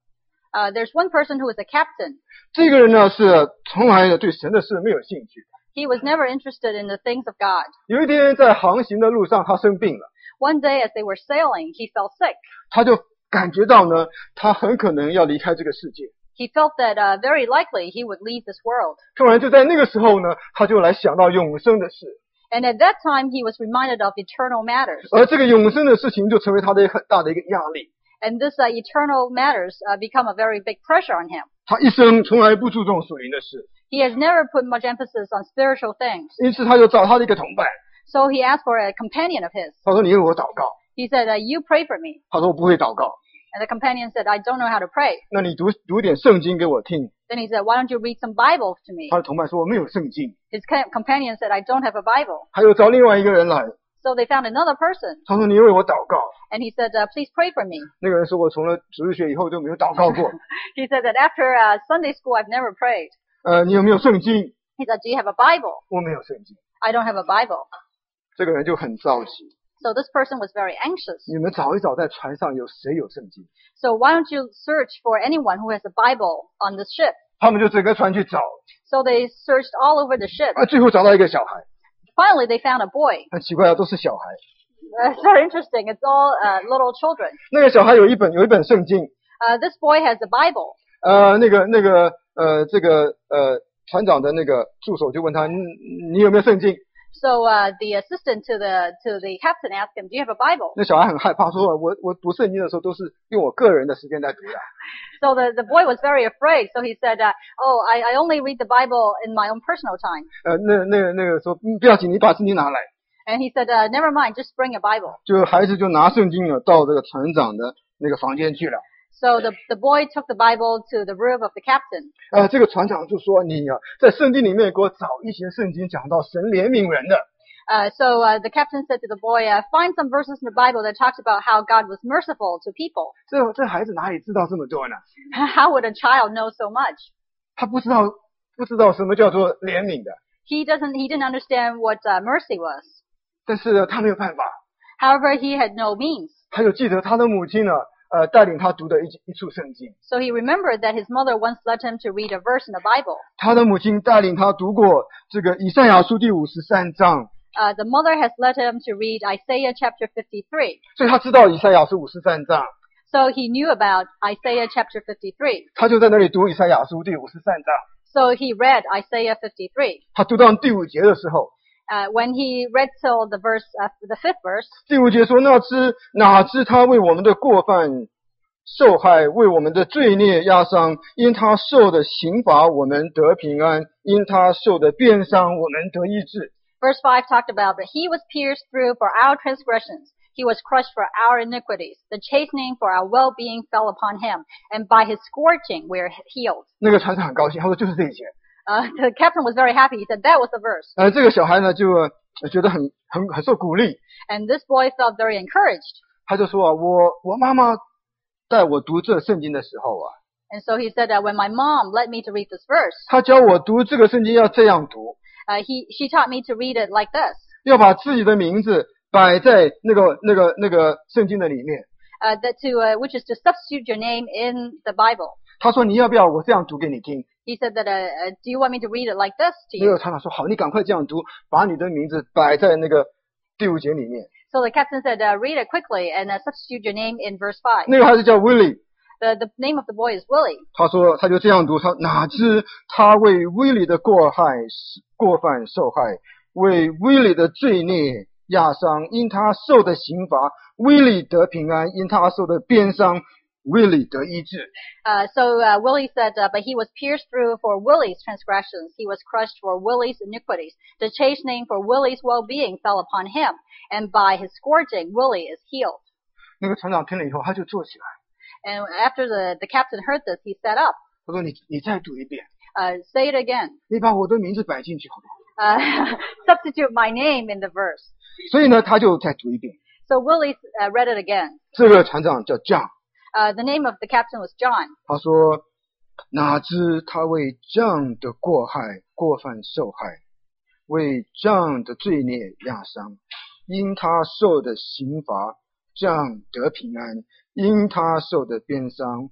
Uh, there's one person who was a captain. 这个人呢是从来的对神的事没有兴趣。 He was never interested in the things of God. 有一天在航行的路上，他生病了， One day as they were sailing, he fell sick. 他就感觉到呢，他很可能要离开这个世界。 He felt that uh, very likely he would leave this world. 突然就在那个时候呢，他就来想到永生的事， And at that time, he was reminded of eternal matters. 而这个永生的事情就成为他的很大的一个压力。 And this uh, eternal matters uh, become a very big pressure on him. 他一生从来不注重属灵的事， He has never put much emphasis on spiritual things. 因此他就找他的一个同伴， So he asked for a companion of his. 他说：“你为我祷告。 He said, uh, you pray for me. ” 他说：“我不会祷告。 And the companion said, I don't know how to pray. ” 那你读读点圣经给我听。 Then he said, why don't you read some Bible to me? 他的同伴说：“我没有圣经。 His ca- companion said, I don't have a Bible. ” 他又找另外一个人来， So they found another person. 他说：“你为我祷告。 And he said, uh, please pray for me. ” 那个人说：“我从了主日学以后就没有祷告过。 He said that after uh, Sunday school, I've never prayed. 呃，你有没有圣经？ He said, do you have a Bible? 我没有圣经。 I don't have a Bible. 这个人就很着急。 So this person was very anxious. 你们找一找，在船上有谁有圣经？ So why don't you search for anyone who has a Bible on this ship? 他们就整个船去找， So they searched all over the ship. 啊，最后找到一个小孩。 Finally, they found a boy. 很奇怪啊，都是小孩。 Uh, it's very interesting. It's all uh, little children. 那个小孩有一本有一本圣经， Uh, this boy has a Bible. 呃，那个那个呃，这个呃，船长的那个助手就问他：“你你有没有圣经？” So uh, the assistant to the to the captain asked him, "Do you have a Bible?" 那小孩很害怕，说：“我我读圣经的时候都是用我个人的时间在读的。” So the the boy was very afraid. So he said, uh, "Oh, I I only read the Bible in my own personal time." 呃，那那那个说：“嗯，不要紧，你把圣经拿来。” And he said, uh, "Never mind, just bring a Bible." 就孩子就拿圣经了，到这个船长的那个房间去了。 So the the boy took the Bible to the room of the captain. 呃，这个船长就说：“你呀、啊，在圣经里面给我找一些圣经讲到神怜悯人的。” Uh, so uh, the captain said to the boy, uh, "Find some verses in the Bible that talks about how God was merciful to people." 这这孩子哪里知道这么多呢？ How would a child know so much? 他不知道不知道什么叫做怜悯的， He doesn't. He didn't understand what uh, mercy was. 但是呢，他没有办法， However, he had no means. 他就记得他的母亲呢，呃，带领他读的一一处圣经。 So he remembered that his mother once let him to read a verse in the Bible. 他的母亲带领他读过这个以赛亚书第五十三章， Uh, the mother has let him to read Isaiah chapter fifty-three. 所以他知道以赛亚书五十三章， So he knew about Isaiah chapter fifty-three. 他就在那里读以赛亚书第五十三章。 So he read Isaiah fifty-three. 他读到第五节的时候， Uh, when he read till the verse, uh, the fifth verse, 第五节说：“那知哪知他为我们的过犯受害，为我们的罪孽压伤，因他受的刑罚，我们得平安；因他受的鞭伤，我们得医治。” verse five talked about, "But he was pierced through for our transgressions. He was crushed for our iniquities. The chastening for our well-being fell upon him. And by his scourging we are healed." 那个船长很高兴，他说：“就是这一节。” Uh, the captain was very happy. He said that was the verse. 呃，这个小孩呢，就呃觉得很很很受鼓励， And this boy felt very encouraged. 他就说啊，我我妈妈带我读这圣经的时候啊， And so he said that when my mom led me to read this verse, 她教我读这个圣经要这样读， uh, he, she taught me to read it like this, 要把自己的名字摆在那个那个那个圣经的里面。 uh, that to, uh, which is to substitute your name in the Bible. 他说：“你要不要我这样读给你听 He said that, uh, uh, do you want me to read it like this to？” 那 you? 个船长说：“好，你赶快这样读，把你的名字摆在那个第五节里面。 So the captain said, uh, read it quickly and uh, substitute your name in verse five. ” 那个孩子叫 Willie， The, the name of the boy is Willie. 他说他就这样读，他哪知他为威利的过害过犯受害，为威利的罪孽压伤，因他受的刑罚，威利得平安；因他受的鞭伤，威利得医治。 Uh, so uh, Willie said, uh, but he was pierced through for Willie's transgressions. He was crushed for Willie's iniquities. The chastening for Willie's well-being fell upon him. And by his scourging, Willie is healed. 那个船长听了以后，他就坐起来， And after the, the captain heard this, he sat up. 他说：“你你再读一遍， Uh, say it again. 你把我的名字摆进去好不好 Uh, substitute my name in the verse.？” 所以呢，他就再读一遍。 So Willie uh, read it again. 这个船长叫 John， Uh, the name of the captain was John. 他说：“哪知他为这样的过害过犯受害，为这样的罪孽压伤，因他受的刑罚，这样得平安；因他受的鞭伤，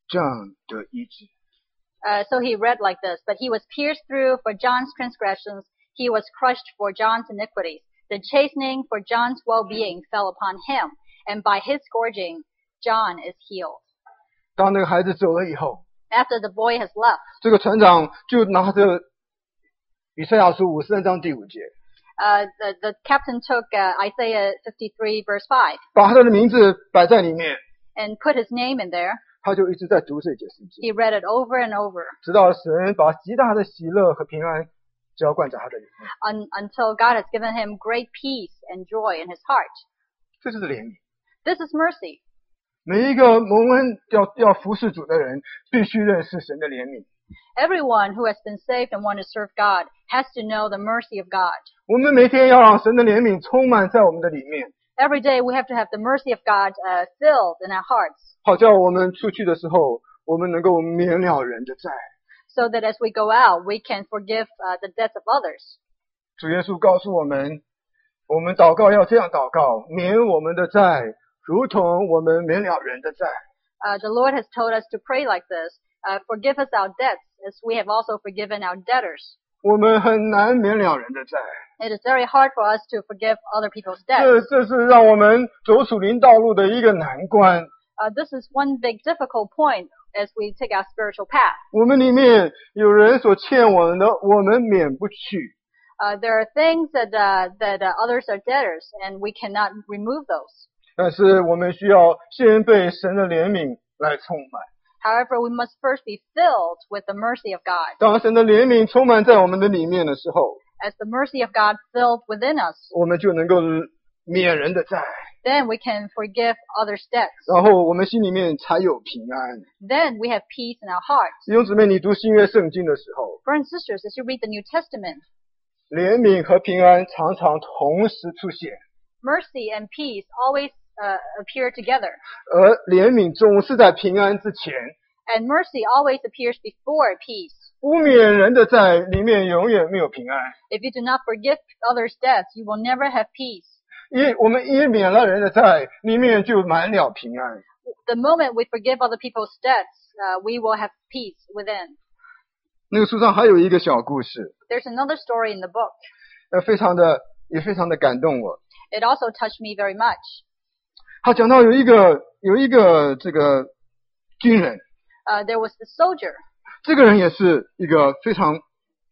这样得医治。 Uh, so he read like this, but he was pierced through for John's transgressions, he was crushed for John's iniquities. The chastening for John's well-being fell upon him, and by his scourging, John is healed. 当那个孩子走了以后， After the boy has left, 这个船长就拿着以赛亚书五十三章第五节， uh, the, the captain took uh, Isaiah fifty-three verse five 把他的名字摆在里面， and put his name in there. 他就一直在读这节圣经， He read it over and over 直到神把极大的喜乐和平安浇灌在他的里面。 un, until God has given him great peace and joy in his heart. 这就是怜悯。 This is mercy. 每一个蒙恩要要服侍主的人，必须认识神的怜悯。 Everyone who has been saved and want to serve God has to know the mercy of God. 我们每天要让神的怜悯充满在我们的里面， Every day we have to have the mercy of God uh, filled in our hearts, 好叫我们出去的时候，我们能够免了人的债。 so that as we go out, we can forgive uh, the debts of others. 主耶稣告诉我们，我们祷告要这样祷告：免我们的债，如同我们免了人的债。 Uh, the Lord has told us to pray like this, uh, forgive us our debts as we have also forgiven our debtors. 我们很难免了人的债， It is very hard for us to forgive other people's 这 debts. 这是让我们走属灵道路的一个难关。 Uh, this is one big difficult point as we take our spiritual path. 我们里面有人所欠我们的，我们免不去。 Uh, there are things that uh, that uh, others are debtors, and we cannot remove those. 但是我们需要先被神的怜悯来充满。 However, we must first be filled with the mercy of God. 当神的怜悯充满在我们的里面的时候， As the mercy of God filled within us, 我们就能够免人的债， then we can forgive others' debts. 然后我们心里面才有平安。 Then we have peace in our hearts. 弟兄姊妹，你读新约圣经的时候， Brothers and sisters, as you read the New Testament, 怜悯和平安常常同时出现， mercy and peace always uh, appear together, 而怜悯总是在平安之前。 and mercy always appears before peace. 不免人的债里面永远没有平安， If you do not forgive others' debts, you will never have peace. 一我们一免了人的债，里面就满了平安。 The moment we forgive other people's debts, uh, we will have peace within. 那个书上还有一个小故事， There's another story in the book. 呃，非常的也非常的感动我。 It also touched me very much. 他讲到有一个有一个这个军人， Uh, there was the soldier. 这个人也是一个非常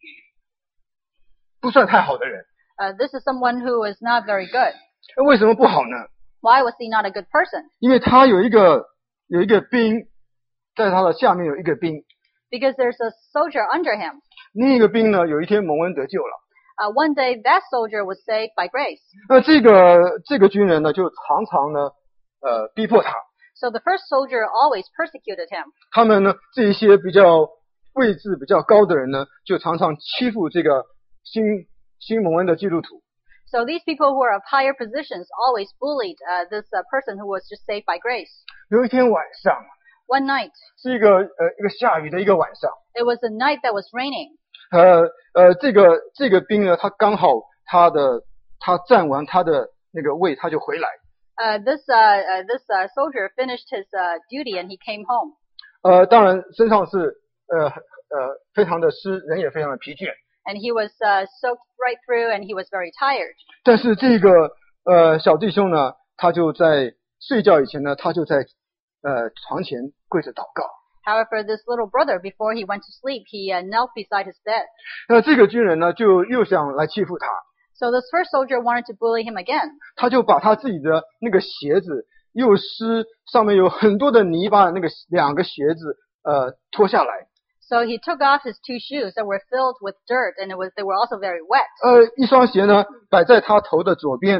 不算太好的人。 Uh, this is someone who is not very good. 为什么不好呢？ Why was he not a good person? 因为他有一个有一个兵，在他的下面有一个兵， Because there's a soldier under him. 那个兵呢有一天蒙恩得救了。 Uh, one day, that soldier was saved by grace. 那这个这个军人呢，就常常呢，呃，逼迫他。 So the first soldier always persecuted him. 他们呢，这一些比较位置比较高的人呢，就常常欺负这个新新蒙恩的基督徒。 So these people who are of higher positions always bullied uh, this uh, person who was just saved by grace. 有一天晚上， One night, 是一个呃一个下雨的一个晚上， it was a night that was raining. 呃呃，这个这个兵呢，他刚好他的他站完他的那个位，他就回来。 Uh, this uh, uh, this uh, soldier finished his uh, duty and he came home. 呃，当然身上是呃呃非常的湿，人也非常的疲倦。 And he was uh, soaked right through and he was very tired. 但是这个呃小弟兄呢，他就在睡觉以前呢，他就在呃床前跪着祷告。 However, this little brother, before he went to sleep, he uh, knelt beside his bed. 那这个军人呢，就又想来欺负他， So this first soldier wanted to bully him again. 他就把他自己的那个鞋子又湿，上面有很多的泥巴的那个两个鞋子呃脱下来， So he took off his two shoes that were filled with dirt, and it was they were also very wet. 呃一双鞋呢摆在他头的左边，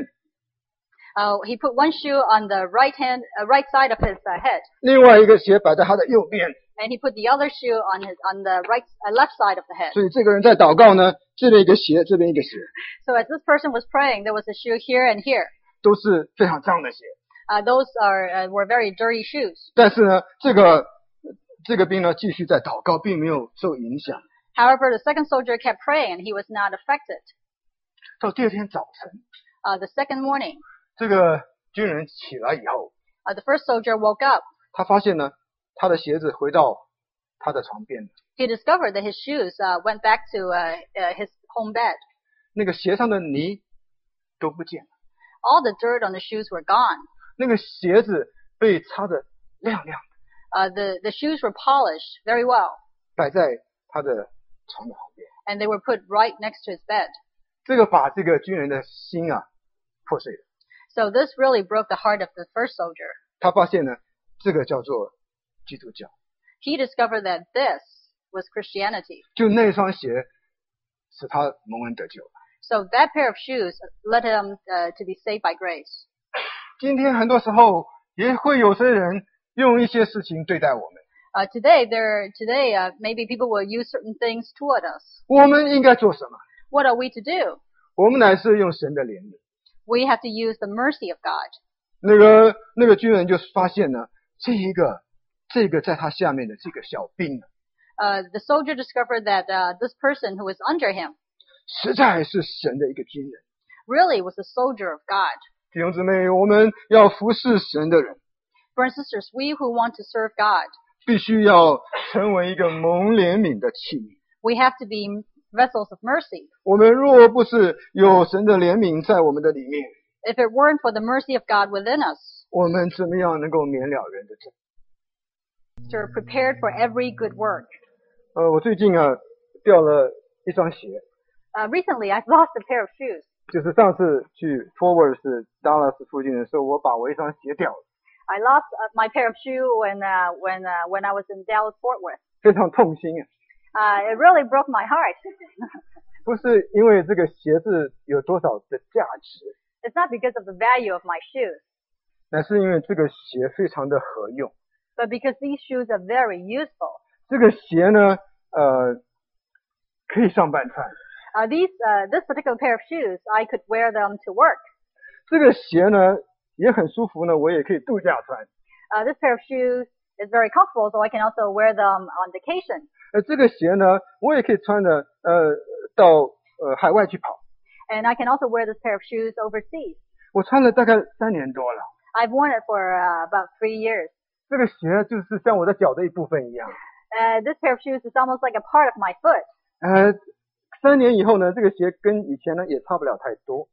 Uh, he put one shoe on the right hand, uh, right side of his uh, head, 另外一个鞋摆在他的右边。 and he put the other shoe on his on the right uh, left side of the head. 所以这个人在祷告呢，这边一个鞋，这边一个鞋， So as this person was praying, there was a shoe here and here. 都是非常脏的鞋。 Uh, those are uh, were very dirty shoes. 但是呢，这个这个兵呢继续在祷告，并没有受影响。 However, the second soldier kept praying, and he was not affected. 到第二天早晨， Uh, the second morning, 这个军人起来以后， uh, the first soldier woke up. 他发现呢， 他的鞋子回到他的床边了。 He discovered that his shoes uh, went back to uh, uh, his home bed. 那个鞋上的泥都不见了， All the dirt on the shoes were gone. 那个鞋子被擦得亮亮的， Uh, the, the shoes were polished very well, 摆在他的床的旁边。 and they were put right next to his bed. 这个把这个军人的心啊破碎了。 So this really broke the heart of the first soldier. 他发现呢，这个叫做基督教。 He discovered that this was Christianity. 就那双鞋使他蒙恩得救。 So that pair of shoes led him uh, to be saved by grace. 今天很多时候也会有些人用一些事情对待我们， Uh, today, there, today, uh, maybe people will use certain things toward us. 我们应该做什么？ What are we to do? 我们乃是用神的怜悯。 We have to use the mercy of God. 那个那个军人就发现呢，这一个这个在他下面的这个小兵， Uh, the soldier discovered that uh, this person who was under him 实在是神的一个军人。 really was a soldier of God. 弟兄姊妹，我们要服侍神的人， Brothers and sisters, we who want to serve God, 必须要成为一个蒙怜悯的器皿。 we have to be vessels of mercy. 我们若不是有神的怜悯在我们的里面， If it weren't for the mercy of God within us, 我们怎么样能够免了人的罪？ we're prepared for every good work. 呃，我最近啊掉了一双鞋， Uh, recently, I've lost a pair of shoes. 就是上次去 Forward 是 Dallas 附近的时候，我把我一双鞋掉了， I lost uh, my pair of shoe when uh, when uh, when I was in Dallas Fort Worth. 非常痛心啊！ Uh, it really broke my heart. 不是因为这个鞋子有多少的价值， It's not because of the value of my shoes, 乃是因为这个鞋非常的合用。 but because these shoes are very useful. 这个鞋呢，呃，可以上班穿。 Uh, these uh, this particular pair of shoes, I could wear them to work. 这个鞋呢也很舒服呢，我也可以度假穿。 Uh, this pair of shoes is very comfortable, so I can also wear them on vacation. 呃，这个鞋呢，我也可以穿的，呃，到呃海外去跑。 And I can also wear this pair of shoes overseas. 我穿了大概三年多了， I've worn it for uh, about three years. 这个鞋就是像我的脚的一部分一样。 Uh, this pair of shoes is almost like a part of my foot. 呃，三年以后呢，这个鞋跟以前呢也差不了太多。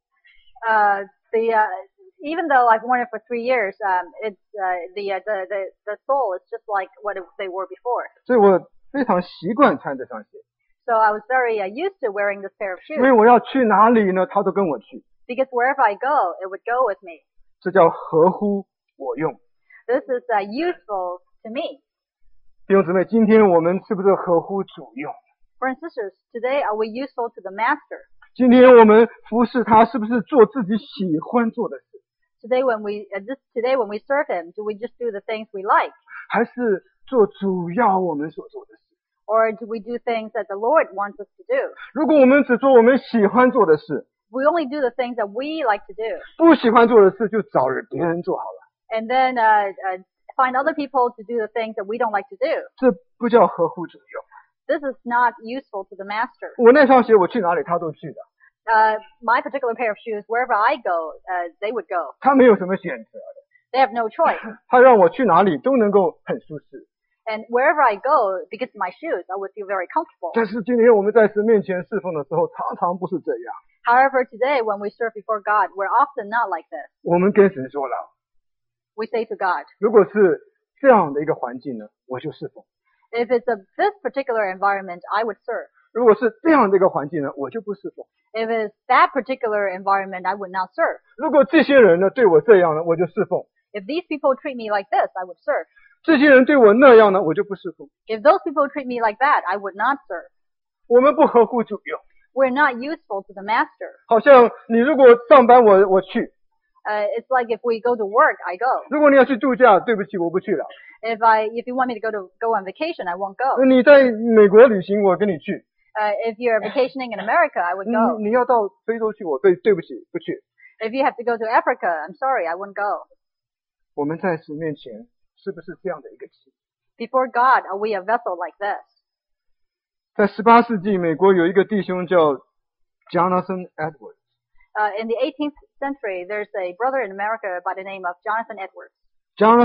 Uh, the uh, even though I've worn it for three years, um, it's uh, the, uh, the the the sole is just like what it, they were before. 所以我非常习惯穿这双鞋， So I was very uh, used to wearing this pair of 因为 shoes 我要去哪里呢，他都跟我去， because wherever I go, it would go with me. 这叫合乎我用。 This is uh, useful to me. 弟兄姊妹，今天我们是不是合乎主用？ Brothers and sisters, today are we useful to the Master? 今天我们服侍他，是不是做自己喜欢做的事， Today when we uh, this today when we serve Him, do we just do the things we like, 还是做主要我们所做的事？ or do we do things that the Lord wants us to do? 如果我们只做我们喜欢做的事， We only do the things that we like to do, 不喜欢做的事就找人别人做好了， and then uh, uh, find other people to do the things that we don't like to do. 这不叫合乎主用。 This is not useful to the Master. 我那双鞋我去哪里他都去的， Uh, my particular pair of shoes, wherever I go, uh, they would go. 他没有什么选择， They have no choice. 他让我去哪里都能够很舒适。 And wherever I go, because of my shoes, I would feel very comfortable. 但是今天我们在神面前侍奉的时候，常常不是这样。 However, today when we serve before God, we're often not like this. 我们跟神说了， We say to God, 如果是这样的一个环境呢，我就侍奉； if it's a, this particular environment, I would serve. 如果是这样的一个环境呢，我就不侍奉； If it's that particular environment, I would not serve. 如果这些人呢对我这样呢，我就侍奉； If these people treat me like this, I would serve. 这些人对我那样呢，我就不侍奉。 If those people treat me like that, I would not serve. 我们不合乎主用， We're not useful to the Master. 好像你如果上班我我去， Uh, it's like if we go to work, I go. 如果你要去度假，对不起，我不去了。 If I, if you want me to go to go on vacation, I won't go. 你在美国旅行，我跟你去； Uh, if you're vacationing in America, I would go. 你你要到非洲去，我对对不起，不去。 If you have to go to Africa, I'm sorry, I wouldn't go. 我们在神面前是不是这样的一个器？ Before God, are we a vessel like this? 在十八世纪，美国有一个弟兄叫 Jonathan Edwards， Uh, in the eighteenth century, there's a brother in America by the name of Jonathan Edwards. Jonathan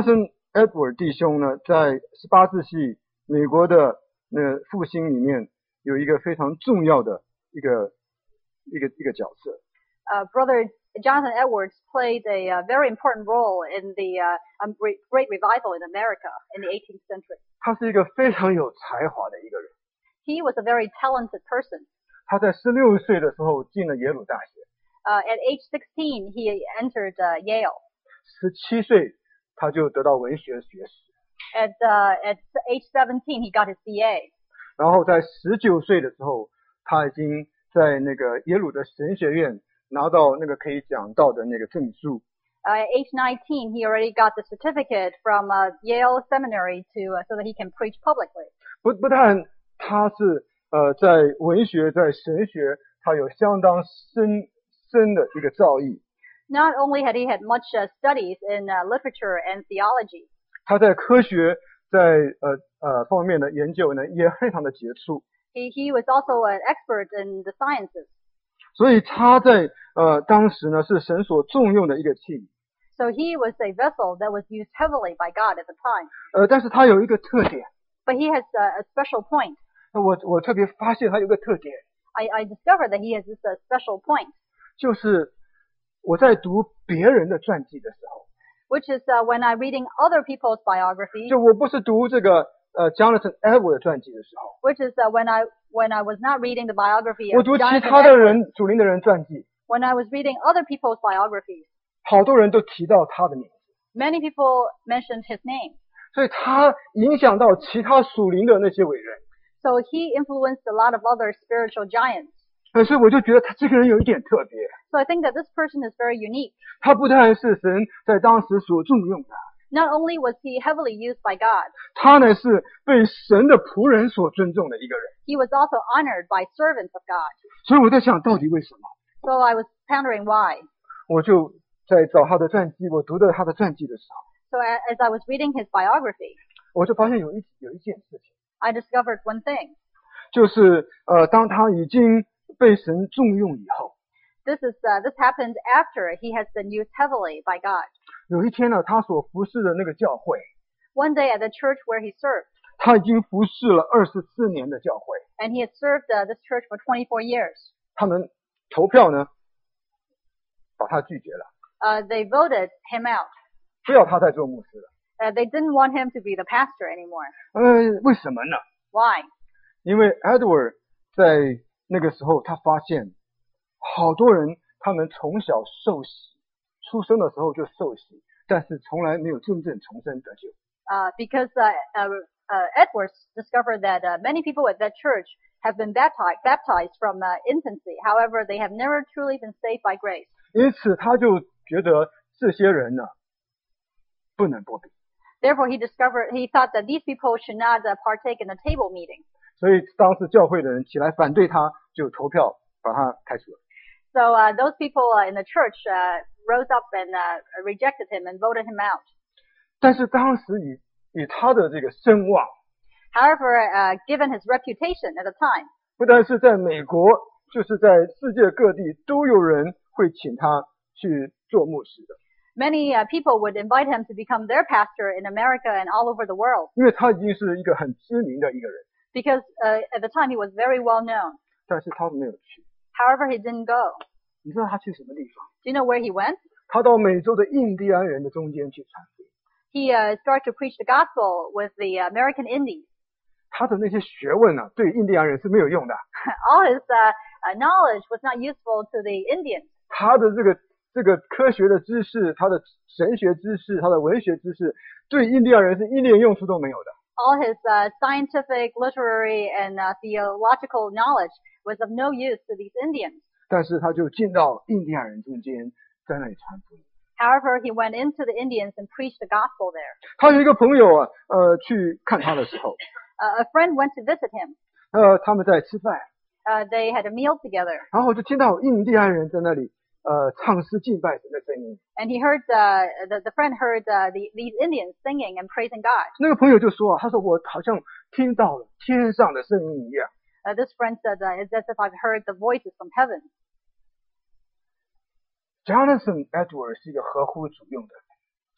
Edward 弟兄呢，在十八世纪美国的那个复兴里面有一个非常重要的一个一个一个角色。 Uh, Brother Jonathan Edwards played a uh, very important role in the uh, um, Great Revival in America in the eighteenth century. 他是一个非常有才华的一个人。 He was a very talented person. 他在十六岁的时候进了耶鲁大学。 Uh, at age sixteen, he entered uh, Yale. 十七岁他就得到文学学士。 At uh, at age seventeen, he got his B A. 然后在十九岁的时候，他已经在那个耶鲁的神学院拿到那个可以讲道的那个证书。 Uh, at age nineteen, he already got the certificate from uh, Yale Seminary to uh, so that he can preach publicly. 不不但他是呃在文学在神学，他有相当深深的一个造诣。 Not only had he had much uh, studies in uh, literature and theology, 他在科学在呃呃方面的研究呢也非常的杰出。 he he was also an expert in the sciences. 所以他在呃当时呢是神所重用的一个器皿。 So he was a vessel that was used heavily by God at the time. 呃，但是他有一个特点。 But he has a, a special point. 我我特别发现他有个特点。 I I discovered that he has this uh, special point. 就是我在读别人的传记的时候。 Which is uh, when I'm reading other people's biographies. 就我不是读这个呃 Jonathan Edwards 的传记的时候。 Which is uh, when I when I was not reading the biography 我 of 读 Jonathan 其他的 Edwards. 人属灵的人传记。 When I was reading other people's biographies. 好多人都提到他的名字。 Many people mentioned his name. 所以他影响到其他属灵的那些伟人。 So he influenced a lot of other spiritual giants. 所以我就觉得他这个人有一点特别。 So I think that this person is very unique. 他不但是神在当时所重用的。 Not only was he heavily used by God. 他呢是被神的仆人所尊重的一个人。 He was also honored by servants of God. 所以我在想，到底为什么？ So I was pondering why. 我就在找他的传记，我读到他的传记的时候。 So as I was reading his biography. 我就发现有一有一件事情。 I discovered one thing. 就是呃，当他已经被神重用以后。 This is uh, this happened after he has been used heavily by God. 有一天呢，他所服侍的那个教会。 One day at the church where he served. 他已经服侍了二十四年的教会。 And he had served uh, this church for twenty-four years. 他们投票呢，把他拒绝了。 Uh, they voted him out. 不要他再做牧师了。 Uh, they didn't want him to be the pastor anymore. 呃，为什么呢？ Why? 因为 Edward 在那个时候，他发现好多人他们从小受洗，出生的时候就受洗，但是从来没有真正重生得救。 Uh, because uh, uh, uh, Edwards discovered that uh, many people at that church have been baptized, baptized from uh, infancy. However, they have never truly been saved by grace. 因此，他就觉得这些人呢，不能剥饼。 Therefore, he discovered he thought that these people should not uh, partake in the table meeting. 所以当时教会的人起来反对他，就投票把他开除了。 So uh, those people uh, in the church uh, rose up and uh, rejected him and voted him out. 但是当时以以他的这个声望， However, uh, given his reputation at the time, 不但是在美国，就是在世界各地都有人会请他去做牧师的。 many uh, people would invite him to become their pastor in America and all over the world. 因为他已经是一个很知名的一个人。 Because uh, at the time he was very well known. 但是他没有去。 However, he didn't go. 你知道他去什么地方？ Do you know where he went? 他到美洲的印第安人的中间去传福音。 He uh, started to preach the gospel with the American Indians. 他的那些学问呢、啊，对印第安人是没有用的。 All his uh, uh, knowledge was not useful to the Indians. 他的这个这个科学的知识，他的神学知识，他的文学知识，对印第安人是一点用处都没有的。 All his uh, scientific, literary, and uh, theological knowledge was of no use to these Indians. 但是他就进到印第安人中间，在那里传福音。 However, he went into the Indians and preached the gospel there. 他有一个朋友啊，呃，去看他的时候， Uh, a friend went to visit him. 呃，他们在吃饭， Uh, they had a meal together. 然后就听到印第安人在那里呃唱诗敬拜神的声音。 And he heard, uh, the, the friend heard uh, the, these Indians singing and praising God. 那个朋友就说啊，他说我好像听到了天上的声音一样。 Uh, this friend said, uh, it's as if I've heard the voices from heaven. Jonathan Edwards 是一个合乎主用的人。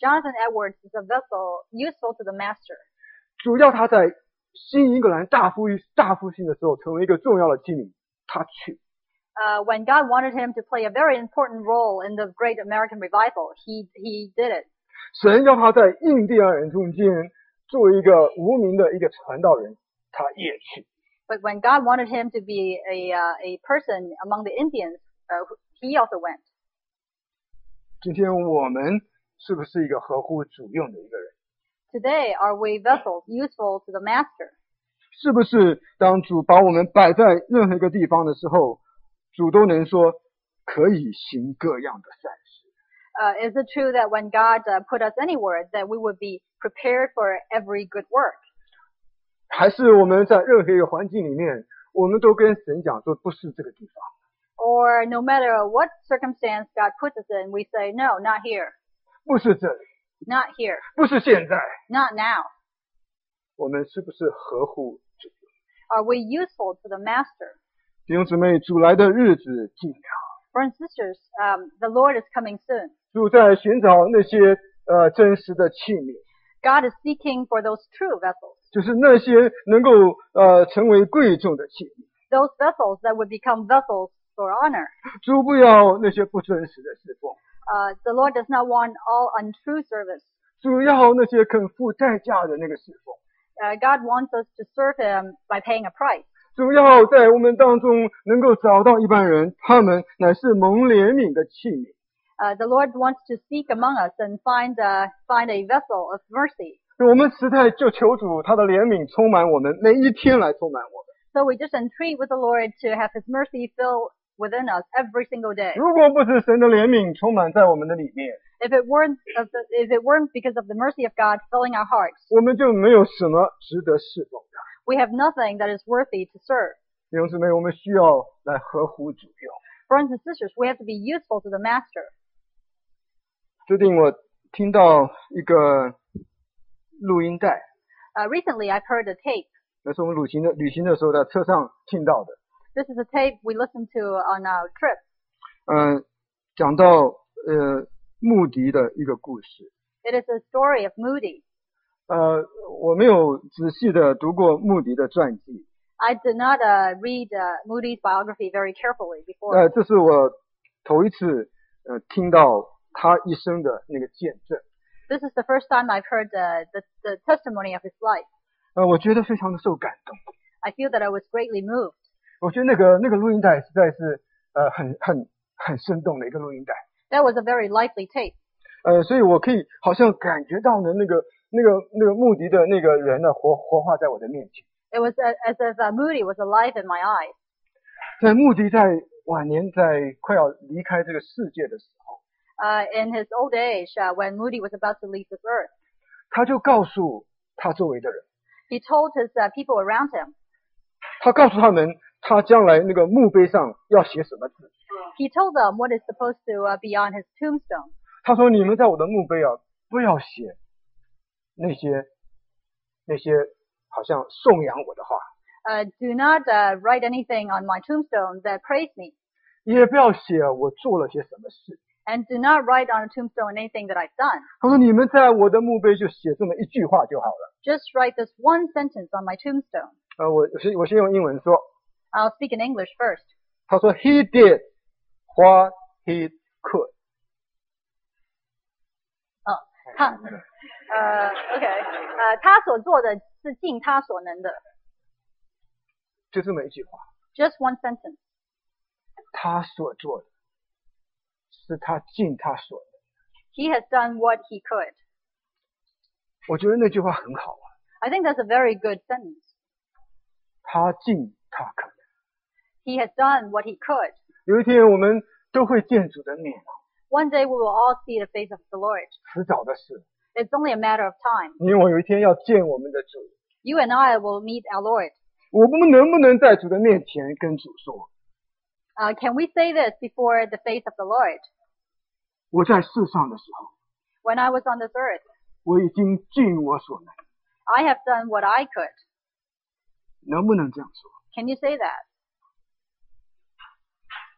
Jonathan Edwards is a vessel useful to the master. 主要他在新英格兰大复大复兴的时候成为一个重要的器皿，他去。 Uh, when God wanted him to play a very important role in the Great American Revival, he he did it. 神要他在印第安人中间作为一个无名的一个传道人，他也去。 But when God wanted him to be a uh, a person among the Indians, uh, he also went. 今天我们是不是一个合乎主用的一个人？ Today, are we vessels useful to the master? 是不是当主把我们摆在任何一个地方的时候，主都能说可以行各样的善事？ Uh, is it true that when God uh, put us anywhere, that we would be prepared for every good work? 还是我们在任何一个环境里面，我们都跟神讲说不是这个地方？ Or no matter what circumstance God puts us in, we say, no, not here, 不是这里， not here, 不是现在。 not now. 我们是不是合乎主用？ Are we useful to the master? 弟兄姊妹，主来的日子近了， Brothers and sisters, um, the Lord is coming soon. 主在寻找那些呃真实的器皿， God is seeking for those true vessels, 就是那些能够呃成为贵重的器皿。 those vessels that would become vessels for honor. 主不要那些不真实的侍奉， Uh, the Lord does not want all untrue service. 主要那些肯付代价的那个侍奉。 Uh, God wants us to serve Him by paying a price. 主要在我们当中能够找到一般人，他们乃是蒙怜悯的器皿。 Uh, the Lord wants to seek among us and find uh, find a vessel of mercy. 我们实在就求主他的怜悯充满我们，每一天来充满我们。 So we just entreat with the Lord to have His mercy fill within us every single day. 如果不是神的怜悯充满在我们的里面， If it weren't of the, if it weren't because of the mercy of God filling our hearts, 我们就没有什么值得侍奉的。 we have nothing that is worthy to serve. 弟兄姊妹，我们需要来合乎主用。 Brothers and sisters, we have to be useful to the master. 最近我听到一个录音带， Uh, recently, I've heard a tape. 那是我们旅行的旅行的时候在车上听到的。 This is a tape we listened to on our trip. 嗯，讲到呃穆迪的一个故事。 It is a story of Moody. 呃，我没有仔细的读过穆迪的传记， I did not uh, read uh, Moody's biography very carefully before. 呃，这是我头一次呃听到他一生的那个见证。 This is the first time I've heard uh, the, the testimony of his life. 呃，我觉得非常的受感动。 I feel that I was greatly moved. 我觉得那个那个录音带实在是呃很很很生动的一个录音带。 That was a very lively tape. 呃，所以我可以好像感觉到呢，那个那个那个穆迪的那个人呢，活活化在我的面前。 It was uh, as if uh, Moody was alive in my eyes. 在穆迪在晚年在快要离开这个世界的时候， Uh, in his old age, uh, when Moody was about to leave this earth, 他就告诉他周围的人， he told his uh, people around him, 他告诉他们，他将来那个墓碑上要写什么字。 he told them what is supposed to uh, be on his tombstone. 他说：“你们在我的墓碑啊，不要写那些那些好像颂扬我的话， Uh, do not uh, write anything on my tombstone that praise me, 也不要写我做了些什么事。 and do not write on a tombstone anything that I've done. 他说：你们在我的墓碑就写这么一句话就好了。 Just write this one sentence on my tombstone. 呃，我我先我先用英文说， I'll speak in English first. 他说 He did what he could。” 他呃 OK 呃他所做的是尽他所能的， 就这么一句话， just one sentence. 他所做的是他尽他所能。 He has done what he could. 我觉得那句话很好啊， I think that's a very good sentence. 他尽他可能。 He has done what he could. 有一天我们都会见主的面， One day we will all see the face of the Lord. 迟早的事。 It's only a matter of time. 因为我有一天要见我们的主， You and I will meet our Lord. 我们能不能在主的面前跟主说， Uh, can we say this before the face of the Lord? 我在世上的时候， When I was on this earth, 我已经尽我所能， I have done what I could. 能不能这样说？ Can you say that?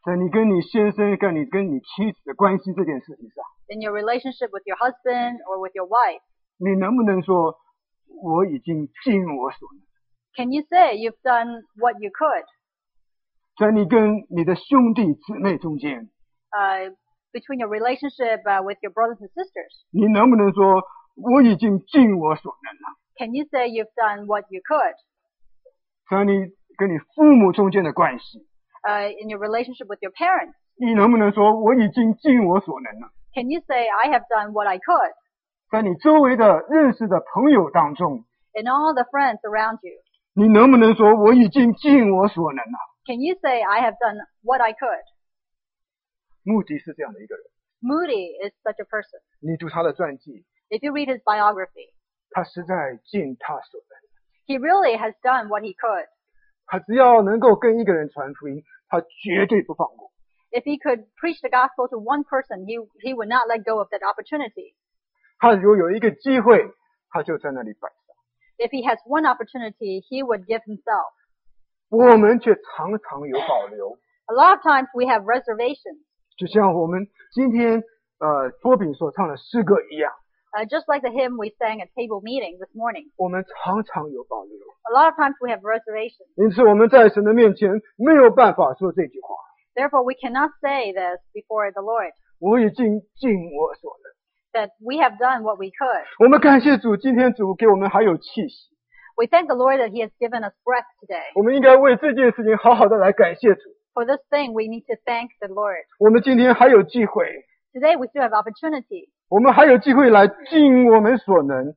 在你跟你先生、跟你跟你妻子的关系这件事情上， In your relationship with your husband or with your wife, 你能不能说我已经尽我所能？ can you say you've done what you could? 在你跟你的兄弟姊妹中间， Uh, between your relationship uh, with your brothers and sisters, 你能不能说我已经尽我所能了？ can you say you've done what you could? 在你跟你父母中间的关系， Uh, in your relationship with your parents, 你能不能说我已经尽我所能了？ can you say I have done what I could? 在你周围的认识的朋友当中， In all the friends around you, 你能不能说我已经尽我所能了？ can you say I have done what I could? 目的是这样的一个人， Moody is such a person. 你读他的传记， If you read his biography, 他实在尽他所能。 he really has done what he could. 他只要能够跟一个人传福音，他绝对不放过。 If he could preach the gospel to one person, he, he would not let go of that opportunity. 他如果有一个机会，他就在那里摆上。 If he has one opportunity, he would give himself. 我们却常常有保留， A lot of times we have reservations, 就像我们今天呃波饼所唱的诗歌一样， uh, just like the hymn we sang at table meeting this morning. 我们常常有保留。 A lot of times we have reservations. 因此我们在神的面前没有办法说这句话： Therefore, we cannot say this before the Lord, 我已经尽我所能。 that we have done what we could. 我们感谢主，今天主给我们还有气息， We thank the Lord that he has given us breath today. 我们应该为这件事情好好的来感谢主。 For this thing, we need to thank the Lord. 我们今天还有机会， Today, we still have opportunity. 我们还有机会来尽我们所能。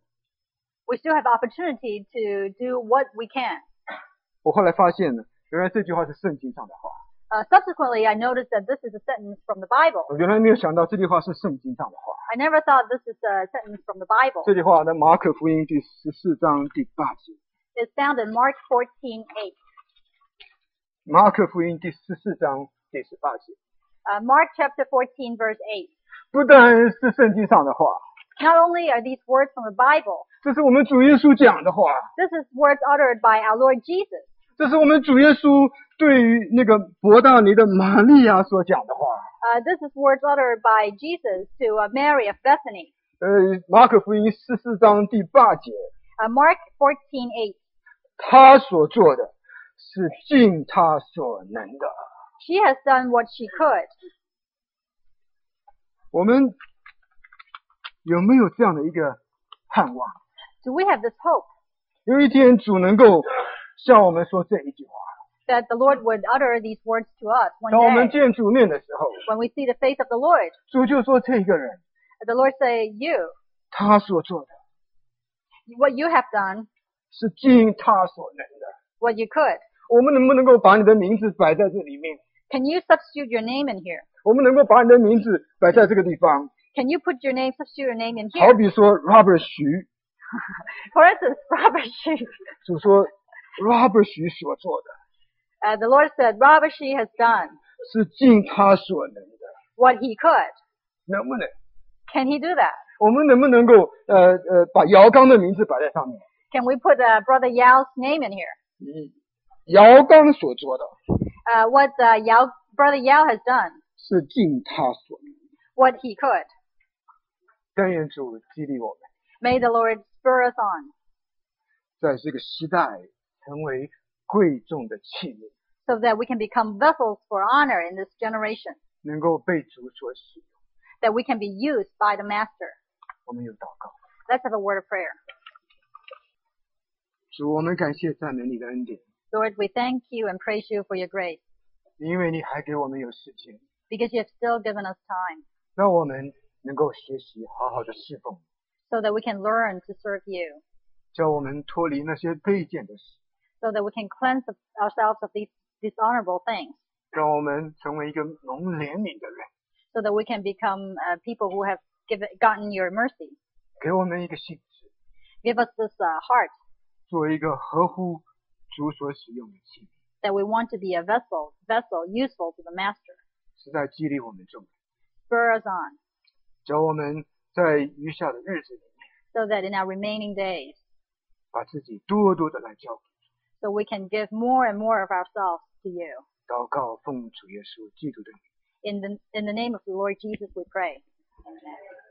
We still have opportunity to do what we can. 我后来发现呢，原来这句话是圣经上的话， Uh, subsequently, I noticed that this is a sentence from the Bible. 我原来没有想到这句话是圣经上的话。 I never thought this is a sentence from the Bible. 这句话在马可福音第十四章第八节。 It's found in Mark fourteen eight. 马可福音第十四章第十八节， Uh, Mark chapter fourteen, verse eight. 不但是圣经上的话， Not only are these words from the Bible, 这是我们主耶稣讲的话， this is words uttered by our Lord Jesus. 这是我们主耶稣对于那个伯大尼的玛利亚所讲的话。 Uh, this is words uttered by Jesus to uh, Mary of Bethany. 呃，马可福音十四章第八节， Uh, Mark fourteen eight. 他所做的是尽他所能的。 She has done what she could. 我们有没有这样的一个盼望？ Do we have this hope 有一天主能够向我们说这一句话。 that the Lord would utter these words to us one 当我们 day 见主面的时候， when we see the face of the Lord? 主就说这个人 The Lord say, you, 他所做的 what you have done, 是尽他所能的。 what you could. 我们能不能够把你的名字摆在这里面？ Can you substitute your name in here? 我们能够把你的名字摆在这个地方？ Can you put your name, substitute your name in 好 here? 比说 Robert 徐， For instance, Robert Shi. 主说 Robert 徐所做的 Uh, the Lord said, Robert Shi has done 是尽他所能的， what he could. 能不能？ Can he do that? 我们能不能够呃呃把姚刚的名字摆在上面？ Can we put uh, Brother Yao's name in here? 嗯姚刚所做的 Uh, what uh, Yao, Brother Yao has done, 是尽他所能。 what he could. 但愿主激励我们， May the Lord spur us on 在这个时代成为贵重的器皿， so that we can become vessels for honor in this generation, 能够被主所使用。 that we can be used by the Master. 我们有祷告， Let's have a word of prayer. 主，我们感谢赞美你的恩典， Lord, we thank you and praise you for your grace, 因为你还给我们有时间， because you have still given us time 让我们能够学习好好的侍奉， so that we can learn to serve you, 叫我们脱离那些卑贱的事， so that we can cleanse ourselves of these dishonorable things, 让我们成为一个蒙怜悯的人， so that we can become uh, people who have given, gotten your mercy. 给我们一个心智， Give us this uh, heart 做一个合乎主所使用的器皿， that we want to be a vessel, vessel useful to the Master. 是在激励我们众人， Spur us on, 叫我们在余下的日子里面， so that in our remaining days, 把自己多多的来交给， so we can give more and more of ourselves to you. 祷告奉主耶稣基督的名。 In the, in the name of the Lord Jesus we pray. Amen.